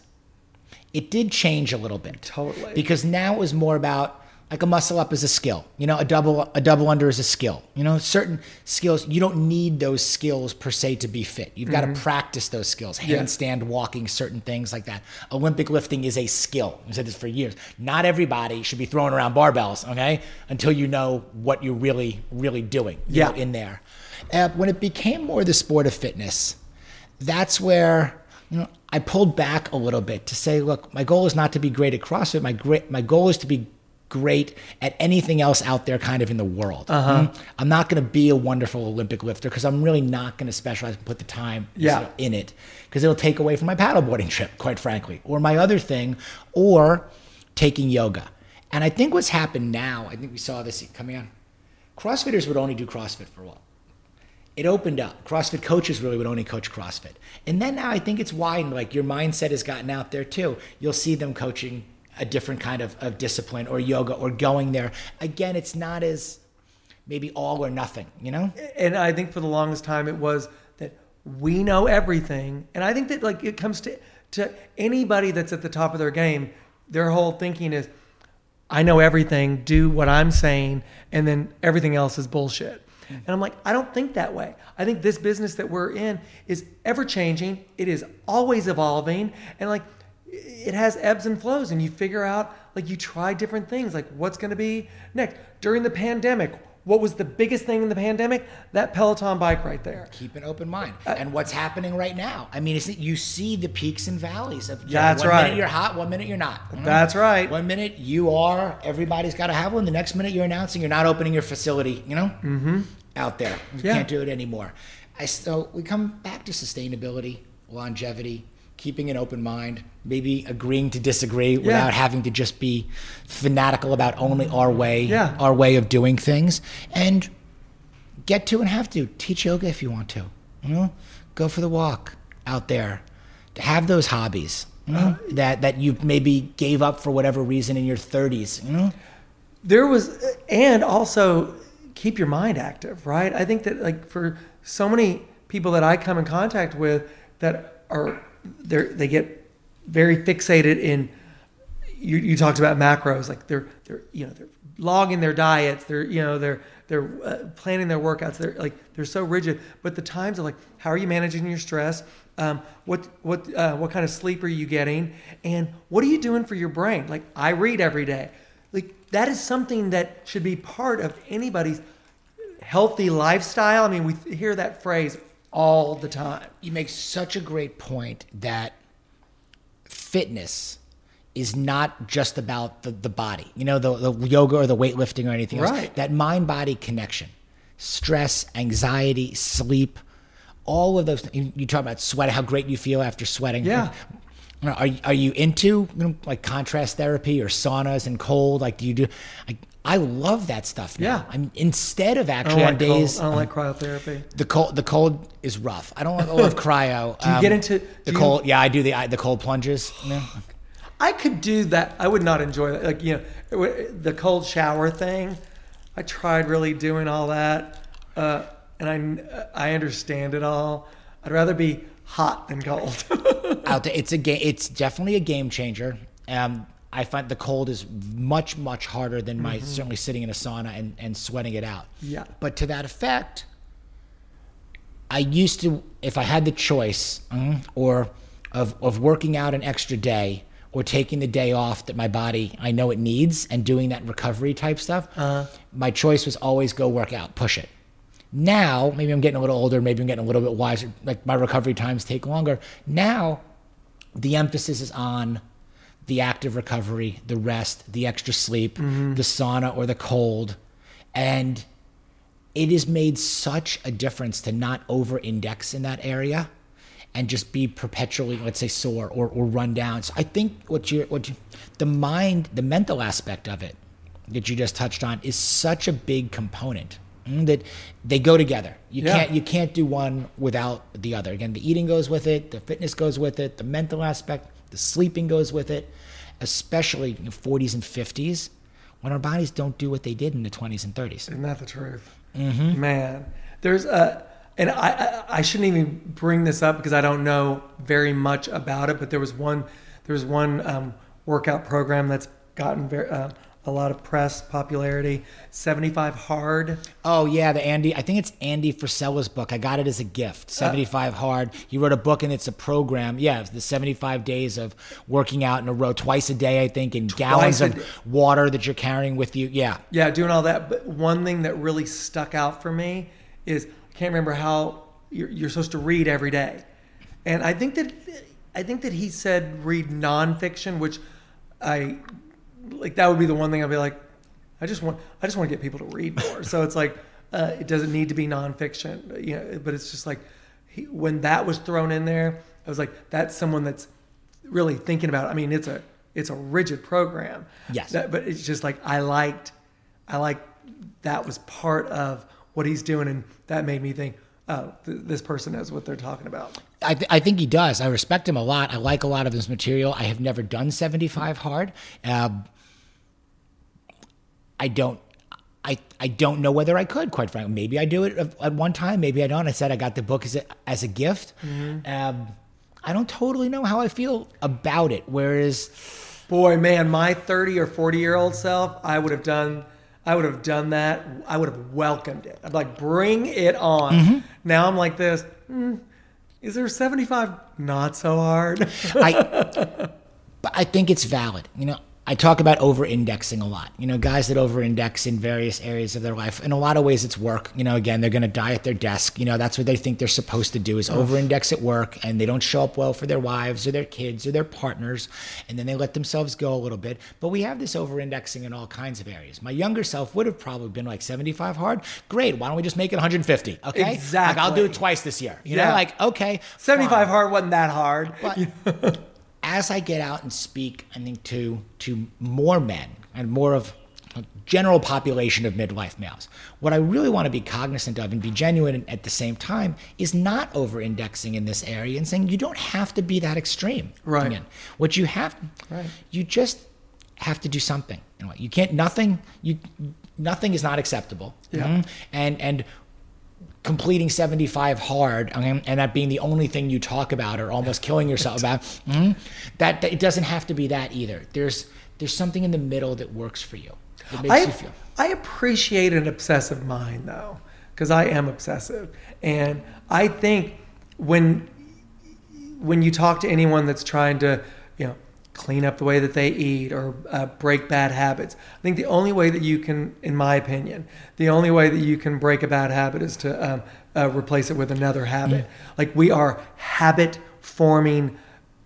[SPEAKER 2] it did change a little bit.
[SPEAKER 3] Totally.
[SPEAKER 2] Because now it was more about like a muscle up is a skill, you know, a double a double under is a skill. You know, certain skills, you don't need those skills per se to be fit. You've got mm-hmm. to practice those skills, handstand, yeah. walking, certain things like that. Olympic lifting is a skill. I've said this for years. Not everybody should be throwing around barbells, okay, until you know what you're really, really doing you
[SPEAKER 3] yeah.
[SPEAKER 2] know, in there. Uh, when it became more the sport of fitness, that's where, you know, I pulled back a little bit to say, look, my goal is not to be great at CrossFit. My great, my goal is to be great at anything else out there kind of in the world. Uh-huh. Mm-hmm. I'm not going to be a wonderful Olympic lifter because I'm really not going to specialize and put the time
[SPEAKER 3] yeah. in
[SPEAKER 2] it because it'll take away from my paddleboarding trip, quite frankly, or my other thing, or taking yoga. And I think what's happened now, I think we saw this coming on, CrossFitters would only do CrossFit for a while. It opened up. CrossFit coaches really would only coach CrossFit. And then now I think it's widened, like your mindset has gotten out there too. You'll see them coaching a different kind of, of discipline or yoga or going there. Again, it's not as maybe all or nothing, you know?
[SPEAKER 3] And I think for the longest time it was that we know everything. And I think that like it comes to, to anybody that's at the top of their game, their whole thinking is, I know everything, do what I'm saying, and then everything else is bullshit. And I'm like, I don't think that way. I think this business that we're in is ever changing. It is always evolving. And like, it has ebbs and flows, and you figure out, like, you try different things, like what's going to be next. During the pandemic, what was the biggest thing in the pandemic? That Peloton bike right there.
[SPEAKER 2] Keep an open mind. Uh, and what's happening right now? I mean, it's, you see the peaks and valleys of
[SPEAKER 3] yeah, that's
[SPEAKER 2] one
[SPEAKER 3] right.
[SPEAKER 2] minute you're hot, one minute you're not. You know?
[SPEAKER 3] That's right.
[SPEAKER 2] One minute you are, everybody's got to have one. The next minute you're announcing you're not opening your facility, you know,
[SPEAKER 3] mm-hmm.
[SPEAKER 2] out there. You
[SPEAKER 3] yeah.
[SPEAKER 2] can't do it anymore. I, so we come back to sustainability, longevity, keeping an open mind, maybe agreeing to disagree yeah. without having to just be fanatical about only our way,
[SPEAKER 3] yeah.
[SPEAKER 2] our way of doing things, and get to and have to teach yoga if you want to, you know, go for the walk out there, to have those hobbies, you know, uh, that, that you maybe gave up for whatever reason in your thirties, you know?
[SPEAKER 3] There was, and also keep your mind active, right? I think that like for so many people that I come in contact with that are, they they get very fixated in, you, you talked about macros, like they're, they're, you know, they're logging their diets, they're, you know, they're, they're uh, planning their workouts. They're like, they're so rigid, but the times are like, how are you managing your stress? Um, what, what, uh, what kind of sleep are you getting? And what are you doing for your brain? Like I read every day. Like that is something that should be part of anybody's healthy lifestyle. I mean, we hear that phrase all the time.
[SPEAKER 2] You make such a great point that fitness is not just about the, the body, you know, the, the yoga or the weightlifting or anything else.
[SPEAKER 3] Right.
[SPEAKER 2] That mind-body connection, stress, anxiety, sleep, all of those things. You talk about sweat, how great you feel after sweating.
[SPEAKER 3] Yeah.
[SPEAKER 2] Are, are you into, you know, like contrast therapy or saunas and cold? Like, do you do... Like, I love that stuff now.
[SPEAKER 3] Yeah.
[SPEAKER 2] I mean, instead of actually
[SPEAKER 3] like
[SPEAKER 2] on days...
[SPEAKER 3] Cold. I don't like cryotherapy.
[SPEAKER 2] The cold the cold is rough. I don't love cryo.
[SPEAKER 3] Do you um, get into...
[SPEAKER 2] The
[SPEAKER 3] you,
[SPEAKER 2] cold... Yeah, I do the the cold plunges. Yeah.
[SPEAKER 3] I could do that. I would not enjoy that. Like, you know, the cold shower thing. I tried really doing all that. Uh, and I, I understand it all. I'd rather be hot than cold.
[SPEAKER 2] Out there, it's a game. It's definitely a game changer. Um, I find the cold is much, much harder than my mm-hmm. certainly sitting in a sauna and, and sweating it out.
[SPEAKER 3] Yeah.
[SPEAKER 2] But to that effect, I used to, if I had the choice, mm, or of of working out an extra day or taking the day off that my body, I know it needs, and doing that recovery type stuff, uh-huh. my choice was always go work out, push it. Now, maybe I'm getting a little older, maybe I'm getting a little bit wiser, like my recovery times take longer. Now, the emphasis is on the active recovery, the rest, the extra sleep, mm-hmm. the sauna or the cold. And it has made such a difference to not over-index in that area and just be perpetually, let's say, sore or, or run down. So I think what you, what you, the mind, the mental aspect of it that you just touched on is such a big component. that they go together. You
[SPEAKER 3] Yeah.
[SPEAKER 2] can't you can't do one without the other. Again, the eating goes with it, the fitness goes with it, the mental aspect, the sleeping goes with it, especially in the forties and fifties when our bodies don't do what they did in the twenties and thirties.
[SPEAKER 3] Isn't that the truth? Mm-hmm. Man, there's a, and I, I I shouldn't even bring this up because I don't know very much about it, but there was one there was one um, workout program that's gotten very uh, a lot of press popularity. seventy-five Hard.
[SPEAKER 2] Oh yeah, the Andy. I think it's Andy Frisella's book. I got it as a gift. seventy-five uh, Hard. He wrote a book and it's a program. Yeah, it's the seventy-five days of working out in a row, twice a day, I think, and gallons of water that you're carrying with you. Yeah.
[SPEAKER 3] Yeah, doing all that. But one thing that really stuck out for me is I can't remember how you're, you're supposed to read every day, and I think that I think that he said read nonfiction, which I. Like that would be the one thing I'd be like, I just want, I just want to get people to read more. So it's like, uh, it doesn't need to be nonfiction, you know, but it's just like, he, when that was thrown in there, I was like, that's someone that's really thinking about it. I mean, it's a, it's a rigid program.
[SPEAKER 2] Yes.
[SPEAKER 3] That, but it's just like, I liked, I liked that was part of what he's doing. And that made me think, oh, th- this person knows what they're talking about.
[SPEAKER 2] I, th- I think he does. I respect him a lot. I like a lot of his material. I have never done seventy-five Hard. Um, I don't, I, I don't know whether I could, quite frankly. Maybe I do it at one time. Maybe I don't. I said I got the book as a, as a gift. Mm-hmm. Um, I don't totally know how I feel about it. Whereas,
[SPEAKER 3] boy, man, my thirty or forty year old self, I would have done, I would have done that. I would have welcomed it. I'd like, bring it on. Mm-hmm. Now I'm like this. Mm, is there seventy-five? Not so hard.
[SPEAKER 2] I, but I think it's valid. You know, I talk about over-indexing a lot. You know, guys that over-index in various areas of their life. In a lot of ways, it's work. You know, again, they're going to die at their desk. You know, that's what they think they're supposed to do is over-index at work, and they don't show up well for their wives or their kids or their partners, and then they let themselves go a little bit. But we have this over-indexing in all kinds of areas. My younger self would have probably been like seventy-five Hard. Great. Why don't we just make it one hundred fifty? Okay.
[SPEAKER 3] Exactly.
[SPEAKER 2] Like, I'll do it twice this year. You
[SPEAKER 3] yeah.
[SPEAKER 2] know, like, okay.
[SPEAKER 3] seventy-five
[SPEAKER 2] fine.
[SPEAKER 3] Hard wasn't that hard.
[SPEAKER 2] But as I get out and speak, I think to to more men and more of a general population of midlife males, what I really want to be cognizant of and be genuine at the same time is not over-indexing in this area and saying you don't have to be that extreme.
[SPEAKER 3] Right.
[SPEAKER 2] Again, what you have,
[SPEAKER 3] right.
[SPEAKER 2] you just have to do something. You know, you can't. Nothing. You nothing is not acceptable.
[SPEAKER 3] Yeah.
[SPEAKER 2] Mm-hmm. And and. completing seventy-five Hard and that being the only thing you talk about or almost killing yourself about, mm, that, that it doesn't have to be that either. There's there's something in the middle that works for you. That makes
[SPEAKER 3] I,
[SPEAKER 2] you feel.
[SPEAKER 3] I appreciate an obsessive mind though, because I am obsessive, and I think when when you talk to anyone that's trying to, you know, clean up the way that they eat or uh, break bad habits. I think the only way that you can, in my opinion, the only way that you can break a bad habit is to um, uh, replace it with another habit. Mm-hmm. Like we are habit forming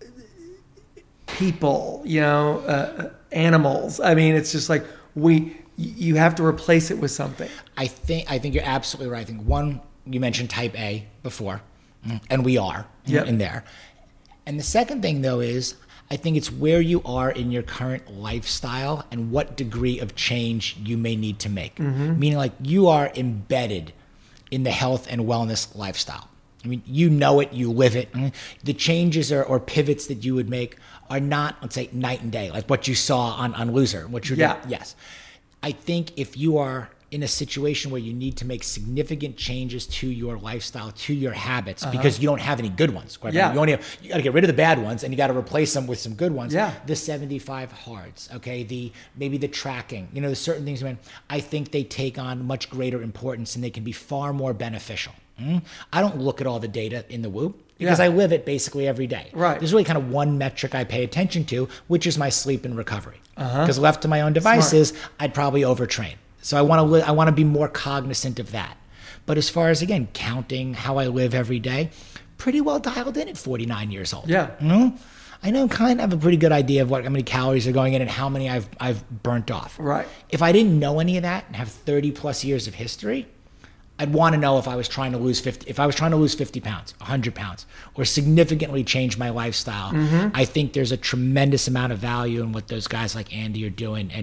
[SPEAKER 3] people, you know, uh, animals. I mean, it's just like we, you have to replace it with something.
[SPEAKER 2] I think, I think you're absolutely right. I think one, you mentioned type A before, and we are
[SPEAKER 3] yep.
[SPEAKER 2] in there. And the second thing though is, I think it's where you are in your current lifestyle and what degree of change you may need to make. Mm-hmm. Meaning like you are embedded in the health and wellness lifestyle. I mean, you know it, you live it. The changes or, or pivots that you would make are not, let's say, night and day, like what you saw on, on Loser, what you're
[SPEAKER 3] yeah.
[SPEAKER 2] doing. Yes. I think if you are in a situation where you need to make significant changes to your lifestyle, to your habits, uh-huh. because you don't have any good ones. Quite
[SPEAKER 3] yeah.
[SPEAKER 2] You only have, you got to get rid of the bad ones and you got to replace them with some good ones.
[SPEAKER 3] Yeah.
[SPEAKER 2] The seventy-five Hards, okay, the maybe the tracking, you know, there's certain things, man, I think they take on much greater importance and they can be far more beneficial. Mm? I don't look at all the data in the Whoop because yeah. I live it basically every day.
[SPEAKER 3] Right.
[SPEAKER 2] There's really kind of one metric I pay attention to, which is my sleep and recovery. Because
[SPEAKER 3] Uh-huh.
[SPEAKER 2] left to my own devices,
[SPEAKER 3] Smart. I'd
[SPEAKER 2] probably overtrain. So I want to li- I want to be more cognizant of that. But as far as, again, counting how I live every day, pretty well dialed in at forty-nine years old.
[SPEAKER 3] Yeah.
[SPEAKER 2] You know? I know kind of have a pretty good idea of what how many calories are going in and how many I've I've burnt off.
[SPEAKER 3] Right.
[SPEAKER 2] If I didn't know any of that and have thirty plus years of history, I'd want to know if I was trying to lose fifty, if I was trying to lose fifty pounds, one hundred pounds, or significantly change my lifestyle. Mm-hmm. I think there's a tremendous amount of value in what those guys like Andy are doing. And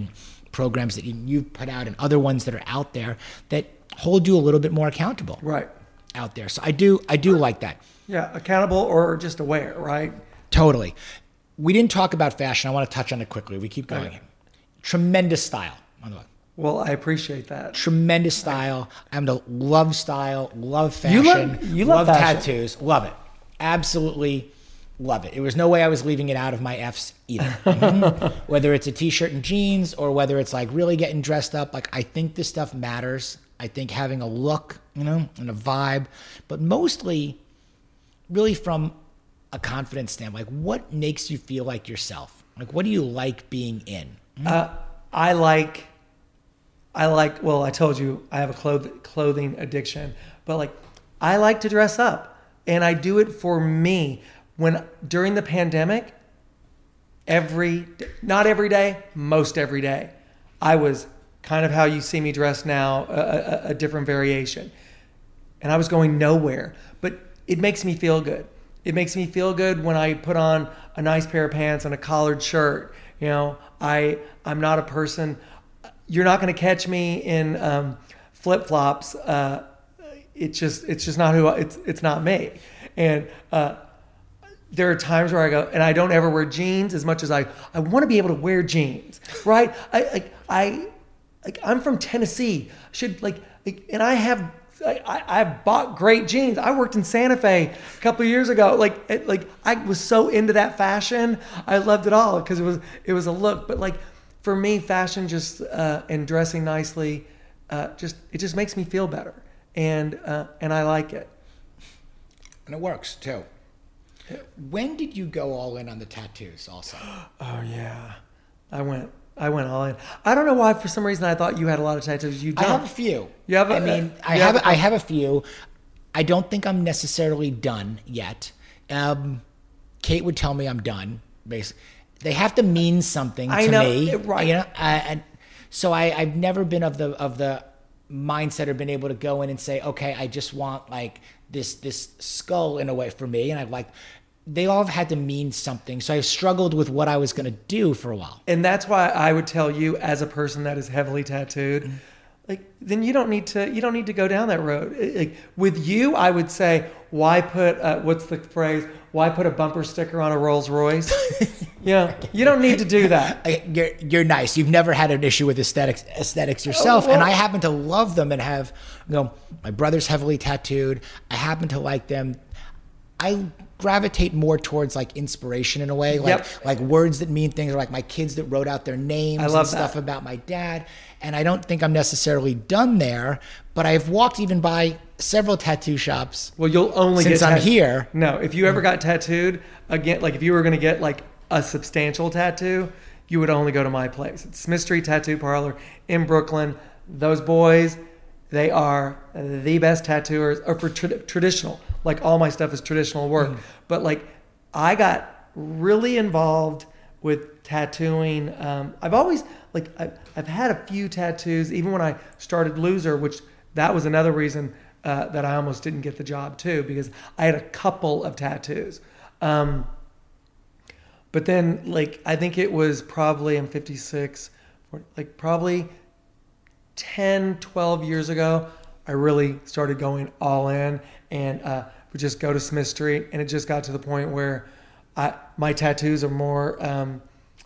[SPEAKER 2] programs that you, you've put out and other ones that are out there that hold you a little bit more accountable.
[SPEAKER 3] Right.
[SPEAKER 2] Out there. So I do, I do like that.
[SPEAKER 3] Yeah. Accountable or just aware, right?
[SPEAKER 2] Totally. We didn't talk about fashion. I want to touch on it quickly. We keep going. Okay. Tremendous style, by the way.
[SPEAKER 3] Well, I appreciate that.
[SPEAKER 2] Tremendous style. I'm to love style, love fashion,
[SPEAKER 3] you love, you love,
[SPEAKER 2] love
[SPEAKER 3] fashion.
[SPEAKER 2] tattoos, love it. Absolutely love it. There was no way I was leaving it out of my F's either. Mm-hmm. Whether it's a t-shirt and jeans or whether it's like really getting dressed up, like I think this stuff matters. I think having a look, you know, and a vibe, but mostly really from a confidence standpoint. Like what makes you feel like yourself? Like what do you like being in? Mm-hmm.
[SPEAKER 3] Uh, I like... I like, well, I told you I have a cloth, clothing addiction, but like I like to dress up and I do it for me. When during the pandemic, every, not every day, most every day, I was kind of how you see me dressed now, a, a, a different variation. And I was going nowhere, but it makes me feel good. It makes me feel good when I put on a nice pair of pants and a collared shirt. You know, I, I'm not a person... You're not going to catch me in um, flip flops. Uh, it's just, it's just not who I, it's, it's not me. And uh, there are times where I go, and I don't ever wear jeans as much as I, I want to be able to wear jeans, right? I, like, I, like, I'm from Tennessee. Should like, like and I have, I, I've bought great jeans. I worked in Santa Fe a couple of years ago. Like, it, like I was so into that fashion. I loved it all because it was, it was a look, but like, for me, fashion just uh, and dressing nicely, uh, just it just makes me feel better, and uh, and I like it.
[SPEAKER 2] And it works too. When did you go all in on the tattoos? Also.
[SPEAKER 3] Oh yeah, I went. I went all in. I don't know why. For some reason, I thought you had a lot of tattoos. You don't.
[SPEAKER 2] I have a few.
[SPEAKER 3] You have. A,
[SPEAKER 2] I mean, I have. have a, I have a few. I don't think I'm necessarily done yet. Um, Kate would tell me I'm done. Basically. They have to mean something
[SPEAKER 3] I
[SPEAKER 2] to
[SPEAKER 3] know,
[SPEAKER 2] me,
[SPEAKER 3] right?
[SPEAKER 2] You know, uh, and so I, I've never been of the of the mindset or been able to go in and say, okay, I just want like this this skull in a way for me, and I like. They all have had to mean something, so I struggled with what I was going to do for a while.
[SPEAKER 3] And that's why I would tell you, as a person that is heavily tattooed, mm-hmm. like then you don't need to you don't need to go down that road. Like, with you, I would say, why put uh, what's the phrase? Why put a bumper sticker on a Rolls Royce? You know, you don't need to do that.
[SPEAKER 2] You're, you're nice. You've never had an issue with aesthetics aesthetics yourself. Oh, well, and I happen to love them and have, you know, my brother's heavily tattooed. I happen to like them. I gravitate more towards like inspiration in a way, like
[SPEAKER 3] yep.
[SPEAKER 2] like words that mean things, or like my kids that wrote out their names
[SPEAKER 3] I love
[SPEAKER 2] and stuff
[SPEAKER 3] that.
[SPEAKER 2] about my dad. And I don't think I'm necessarily done there, but I've walked even by several tattoo shops.
[SPEAKER 3] Well, you'll only
[SPEAKER 2] since
[SPEAKER 3] get
[SPEAKER 2] I'm
[SPEAKER 3] tat-
[SPEAKER 2] here.
[SPEAKER 3] No, if you ever got tattooed again, like if you were going to get like a substantial tattoo, you would only go to my place. It's Smith Street Tattoo Parlor in Brooklyn. Those boys, they are the best tattooers, or for tra- traditional. Like all my stuff is traditional work, mm. but like I got really involved with tattooing. Um, I've always like I've, I've had a few tattoos, even when I started Loser, which that was another reason uh, that I almost didn't get the job too, because I had a couple of tattoos. Um, but then like I think it was probably I'm fifty-six, like probably ten, twelve years ago, I really started going all in and uh, would just go to Smith Street, and it just got to the point where I, my tattoos are more, um,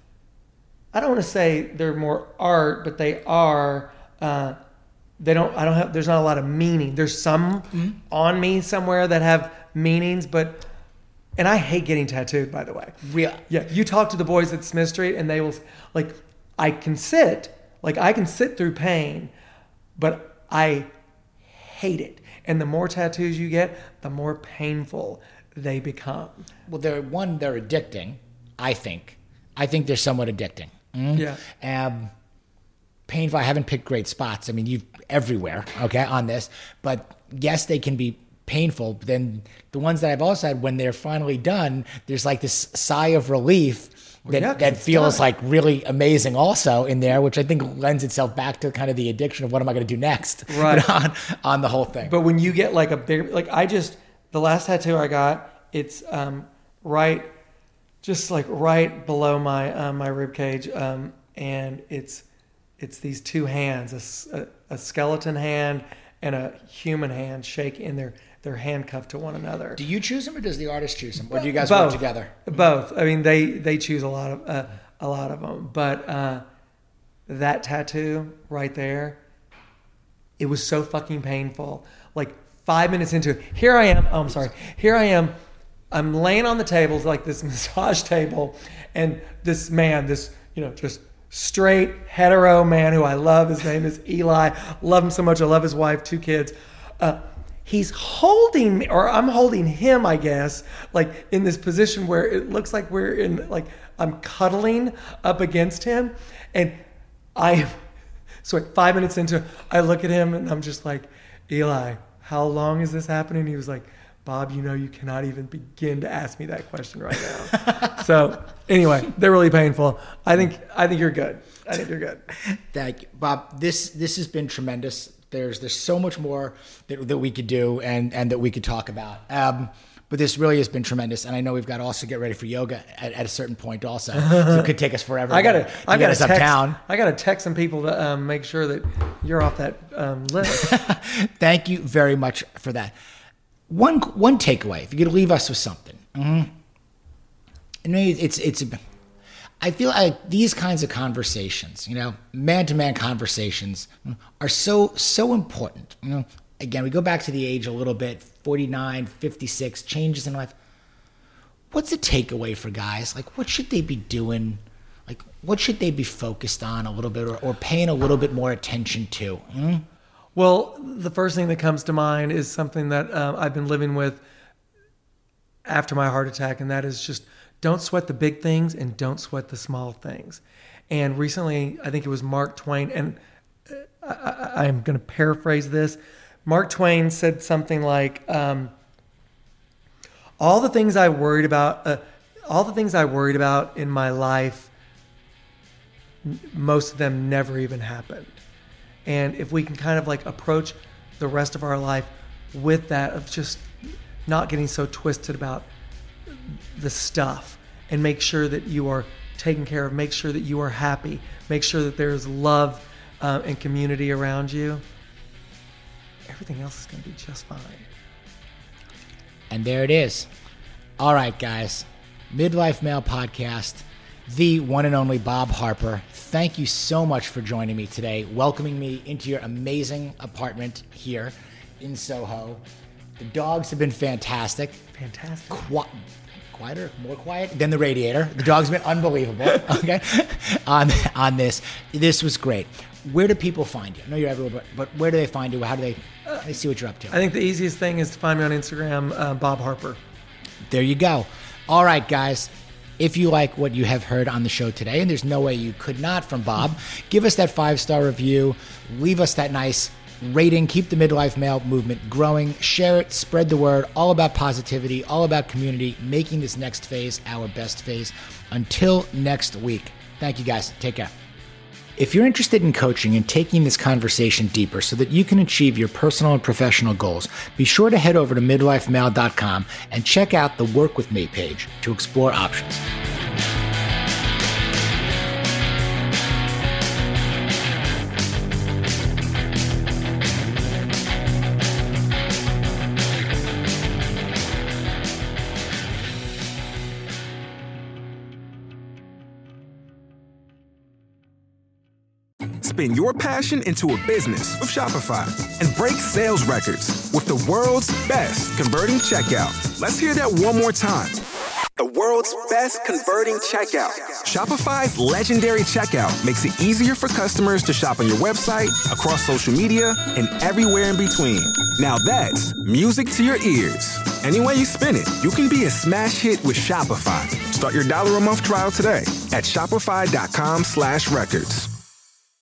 [SPEAKER 3] I don't want to say they're more art, but they are, uh, they don't, I don't have, there's not a lot of meaning. There's some mm-hmm. on me somewhere that have meanings, but, and I hate getting tattooed, by the way.
[SPEAKER 2] Real.
[SPEAKER 3] Yeah. You talk to the boys at Smith Street and they will, like, I can sit, like I can sit through pain, but I hate it. And the more tattoos you get, the more painful they become.
[SPEAKER 2] Well, they're one, they're addicting, I think. I think they're somewhat addicting. Mm?
[SPEAKER 3] Yeah.
[SPEAKER 2] Um, painful. I haven't picked great spots. I mean, you've everywhere, okay, on this. But yes, they can be painful. But then the ones that I've also had, when they're finally done, there's like this sigh of relief that, well, yeah, that feels done. Like really amazing also in there, which I think lends itself back to kind of the addiction of what am I going to do next,
[SPEAKER 3] right.
[SPEAKER 2] on, on the whole thing.
[SPEAKER 3] But when you get like a big, like I just, the last tattoo I got, it's um, right, just like right below my uh, my rib cage, um, and it's it's these two hands, a, a skeleton hand and a human hand shake in their, they're handcuffed to one another.
[SPEAKER 2] Do you choose them or does the artist choose them? Or do you guys
[SPEAKER 3] Both.
[SPEAKER 2] work together?
[SPEAKER 3] Both. I mean, they, they choose a lot of, uh, a lot of them, but, uh, that tattoo right there, it was so fucking painful. Like five minutes into it, here I am. Oh, I'm sorry. Here I am. I'm laying on the table, like this massage table, and this man, this, you know, just straight hetero man who I love. His name is Eli. Love him so much. I love his wife, two kids. Uh, he's holding me, or I'm holding him, I guess, like in this position where it looks like we're in, like I'm cuddling up against him. And I, so like five minutes into, I look at him and I'm just like, Eli, how long is this happening? He was like, Bob, you know, you cannot even begin to ask me that question right now. So anyway, they're really painful. I think, I think you're good. I think you're good.
[SPEAKER 2] Thank you, Bob. This, this has been tremendous. There's, there's so much more that, that we could do and, and that we could talk about. Um, but this really has been tremendous. And I know we've got to also get ready for yoga at, at a certain point also. So it could take us forever.
[SPEAKER 3] I got to, I got to text,
[SPEAKER 2] uptown.
[SPEAKER 3] I got to text some people to um, make sure that you're off that um, list.
[SPEAKER 2] Thank you very much for that. One one takeaway, if you could leave us with something. Mm-hmm. And maybe it's it's. I feel like these kinds of conversations, you know, man-to-man conversations, are so so important. You know, again, we go back to the age a little bit, forty-nine, fifty-six, changes in life. What's the takeaway for guys? Like, what should they be doing? Like, what should they be focused on a little bit, or, or paying a little bit more attention to? Mm-hmm.
[SPEAKER 3] Well, the first thing that comes to mind is something that um, I've been living with after my heart attack, and that is just don't sweat the big things and don't sweat the small things. And recently, I think it was Mark Twain, and I, I, I'm going to paraphrase this. Mark Twain said something like, um, all the things I worried about, uh, all the things I worried about in my life, most of them never even happened. And if we can kind of like approach the rest of our life with that, of just not getting so twisted about the stuff, and make sure that you are taken care of, make sure that you are happy, make sure that there's love uh, and community around you, everything else is going to be just fine.
[SPEAKER 2] And there it is. All right, guys. Midlife Male Podcast. The one and only Bob Harper. Thank you so much for joining me today, welcoming me into your amazing apartment here in Soho. The dogs have been fantastic.
[SPEAKER 3] Fantastic.
[SPEAKER 2] Qu- quieter, more quiet than the radiator. The dogs have been unbelievable. Okay, on on this, this was great. Where do people find you? I know you're everywhere, but, but where do they find you? How do they, how do they see what you're up to?
[SPEAKER 3] I think the easiest thing is to find me on Instagram, uh, Bob Harper.
[SPEAKER 2] There you go. All right, guys. If you like what you have heard on the show today, and there's no way you could not from Bob, give us that five-star review, leave us that nice rating, keep the Midlife Male movement growing, share it, spread the word, all about positivity, all about community, making this next phase our best phase. Until next week. Thank you, guys. Take care. If you're interested in coaching and taking this conversation deeper so that you can achieve your personal and professional goals, be sure to head over to midlife male dot com and check out the Work With Me page to explore options.
[SPEAKER 4] Spin your passion into a business with Shopify and break sales records with the world's best converting checkout. Let's hear that one more time. The world's best converting checkout. Shopify's legendary checkout makes it easier for customers to shop on your website, across social media, and everywhere in between. Now that's music to your ears. Any way you spin it, you can be a smash hit with Shopify. Start your dollar a month trial today at shopify dot com slash records.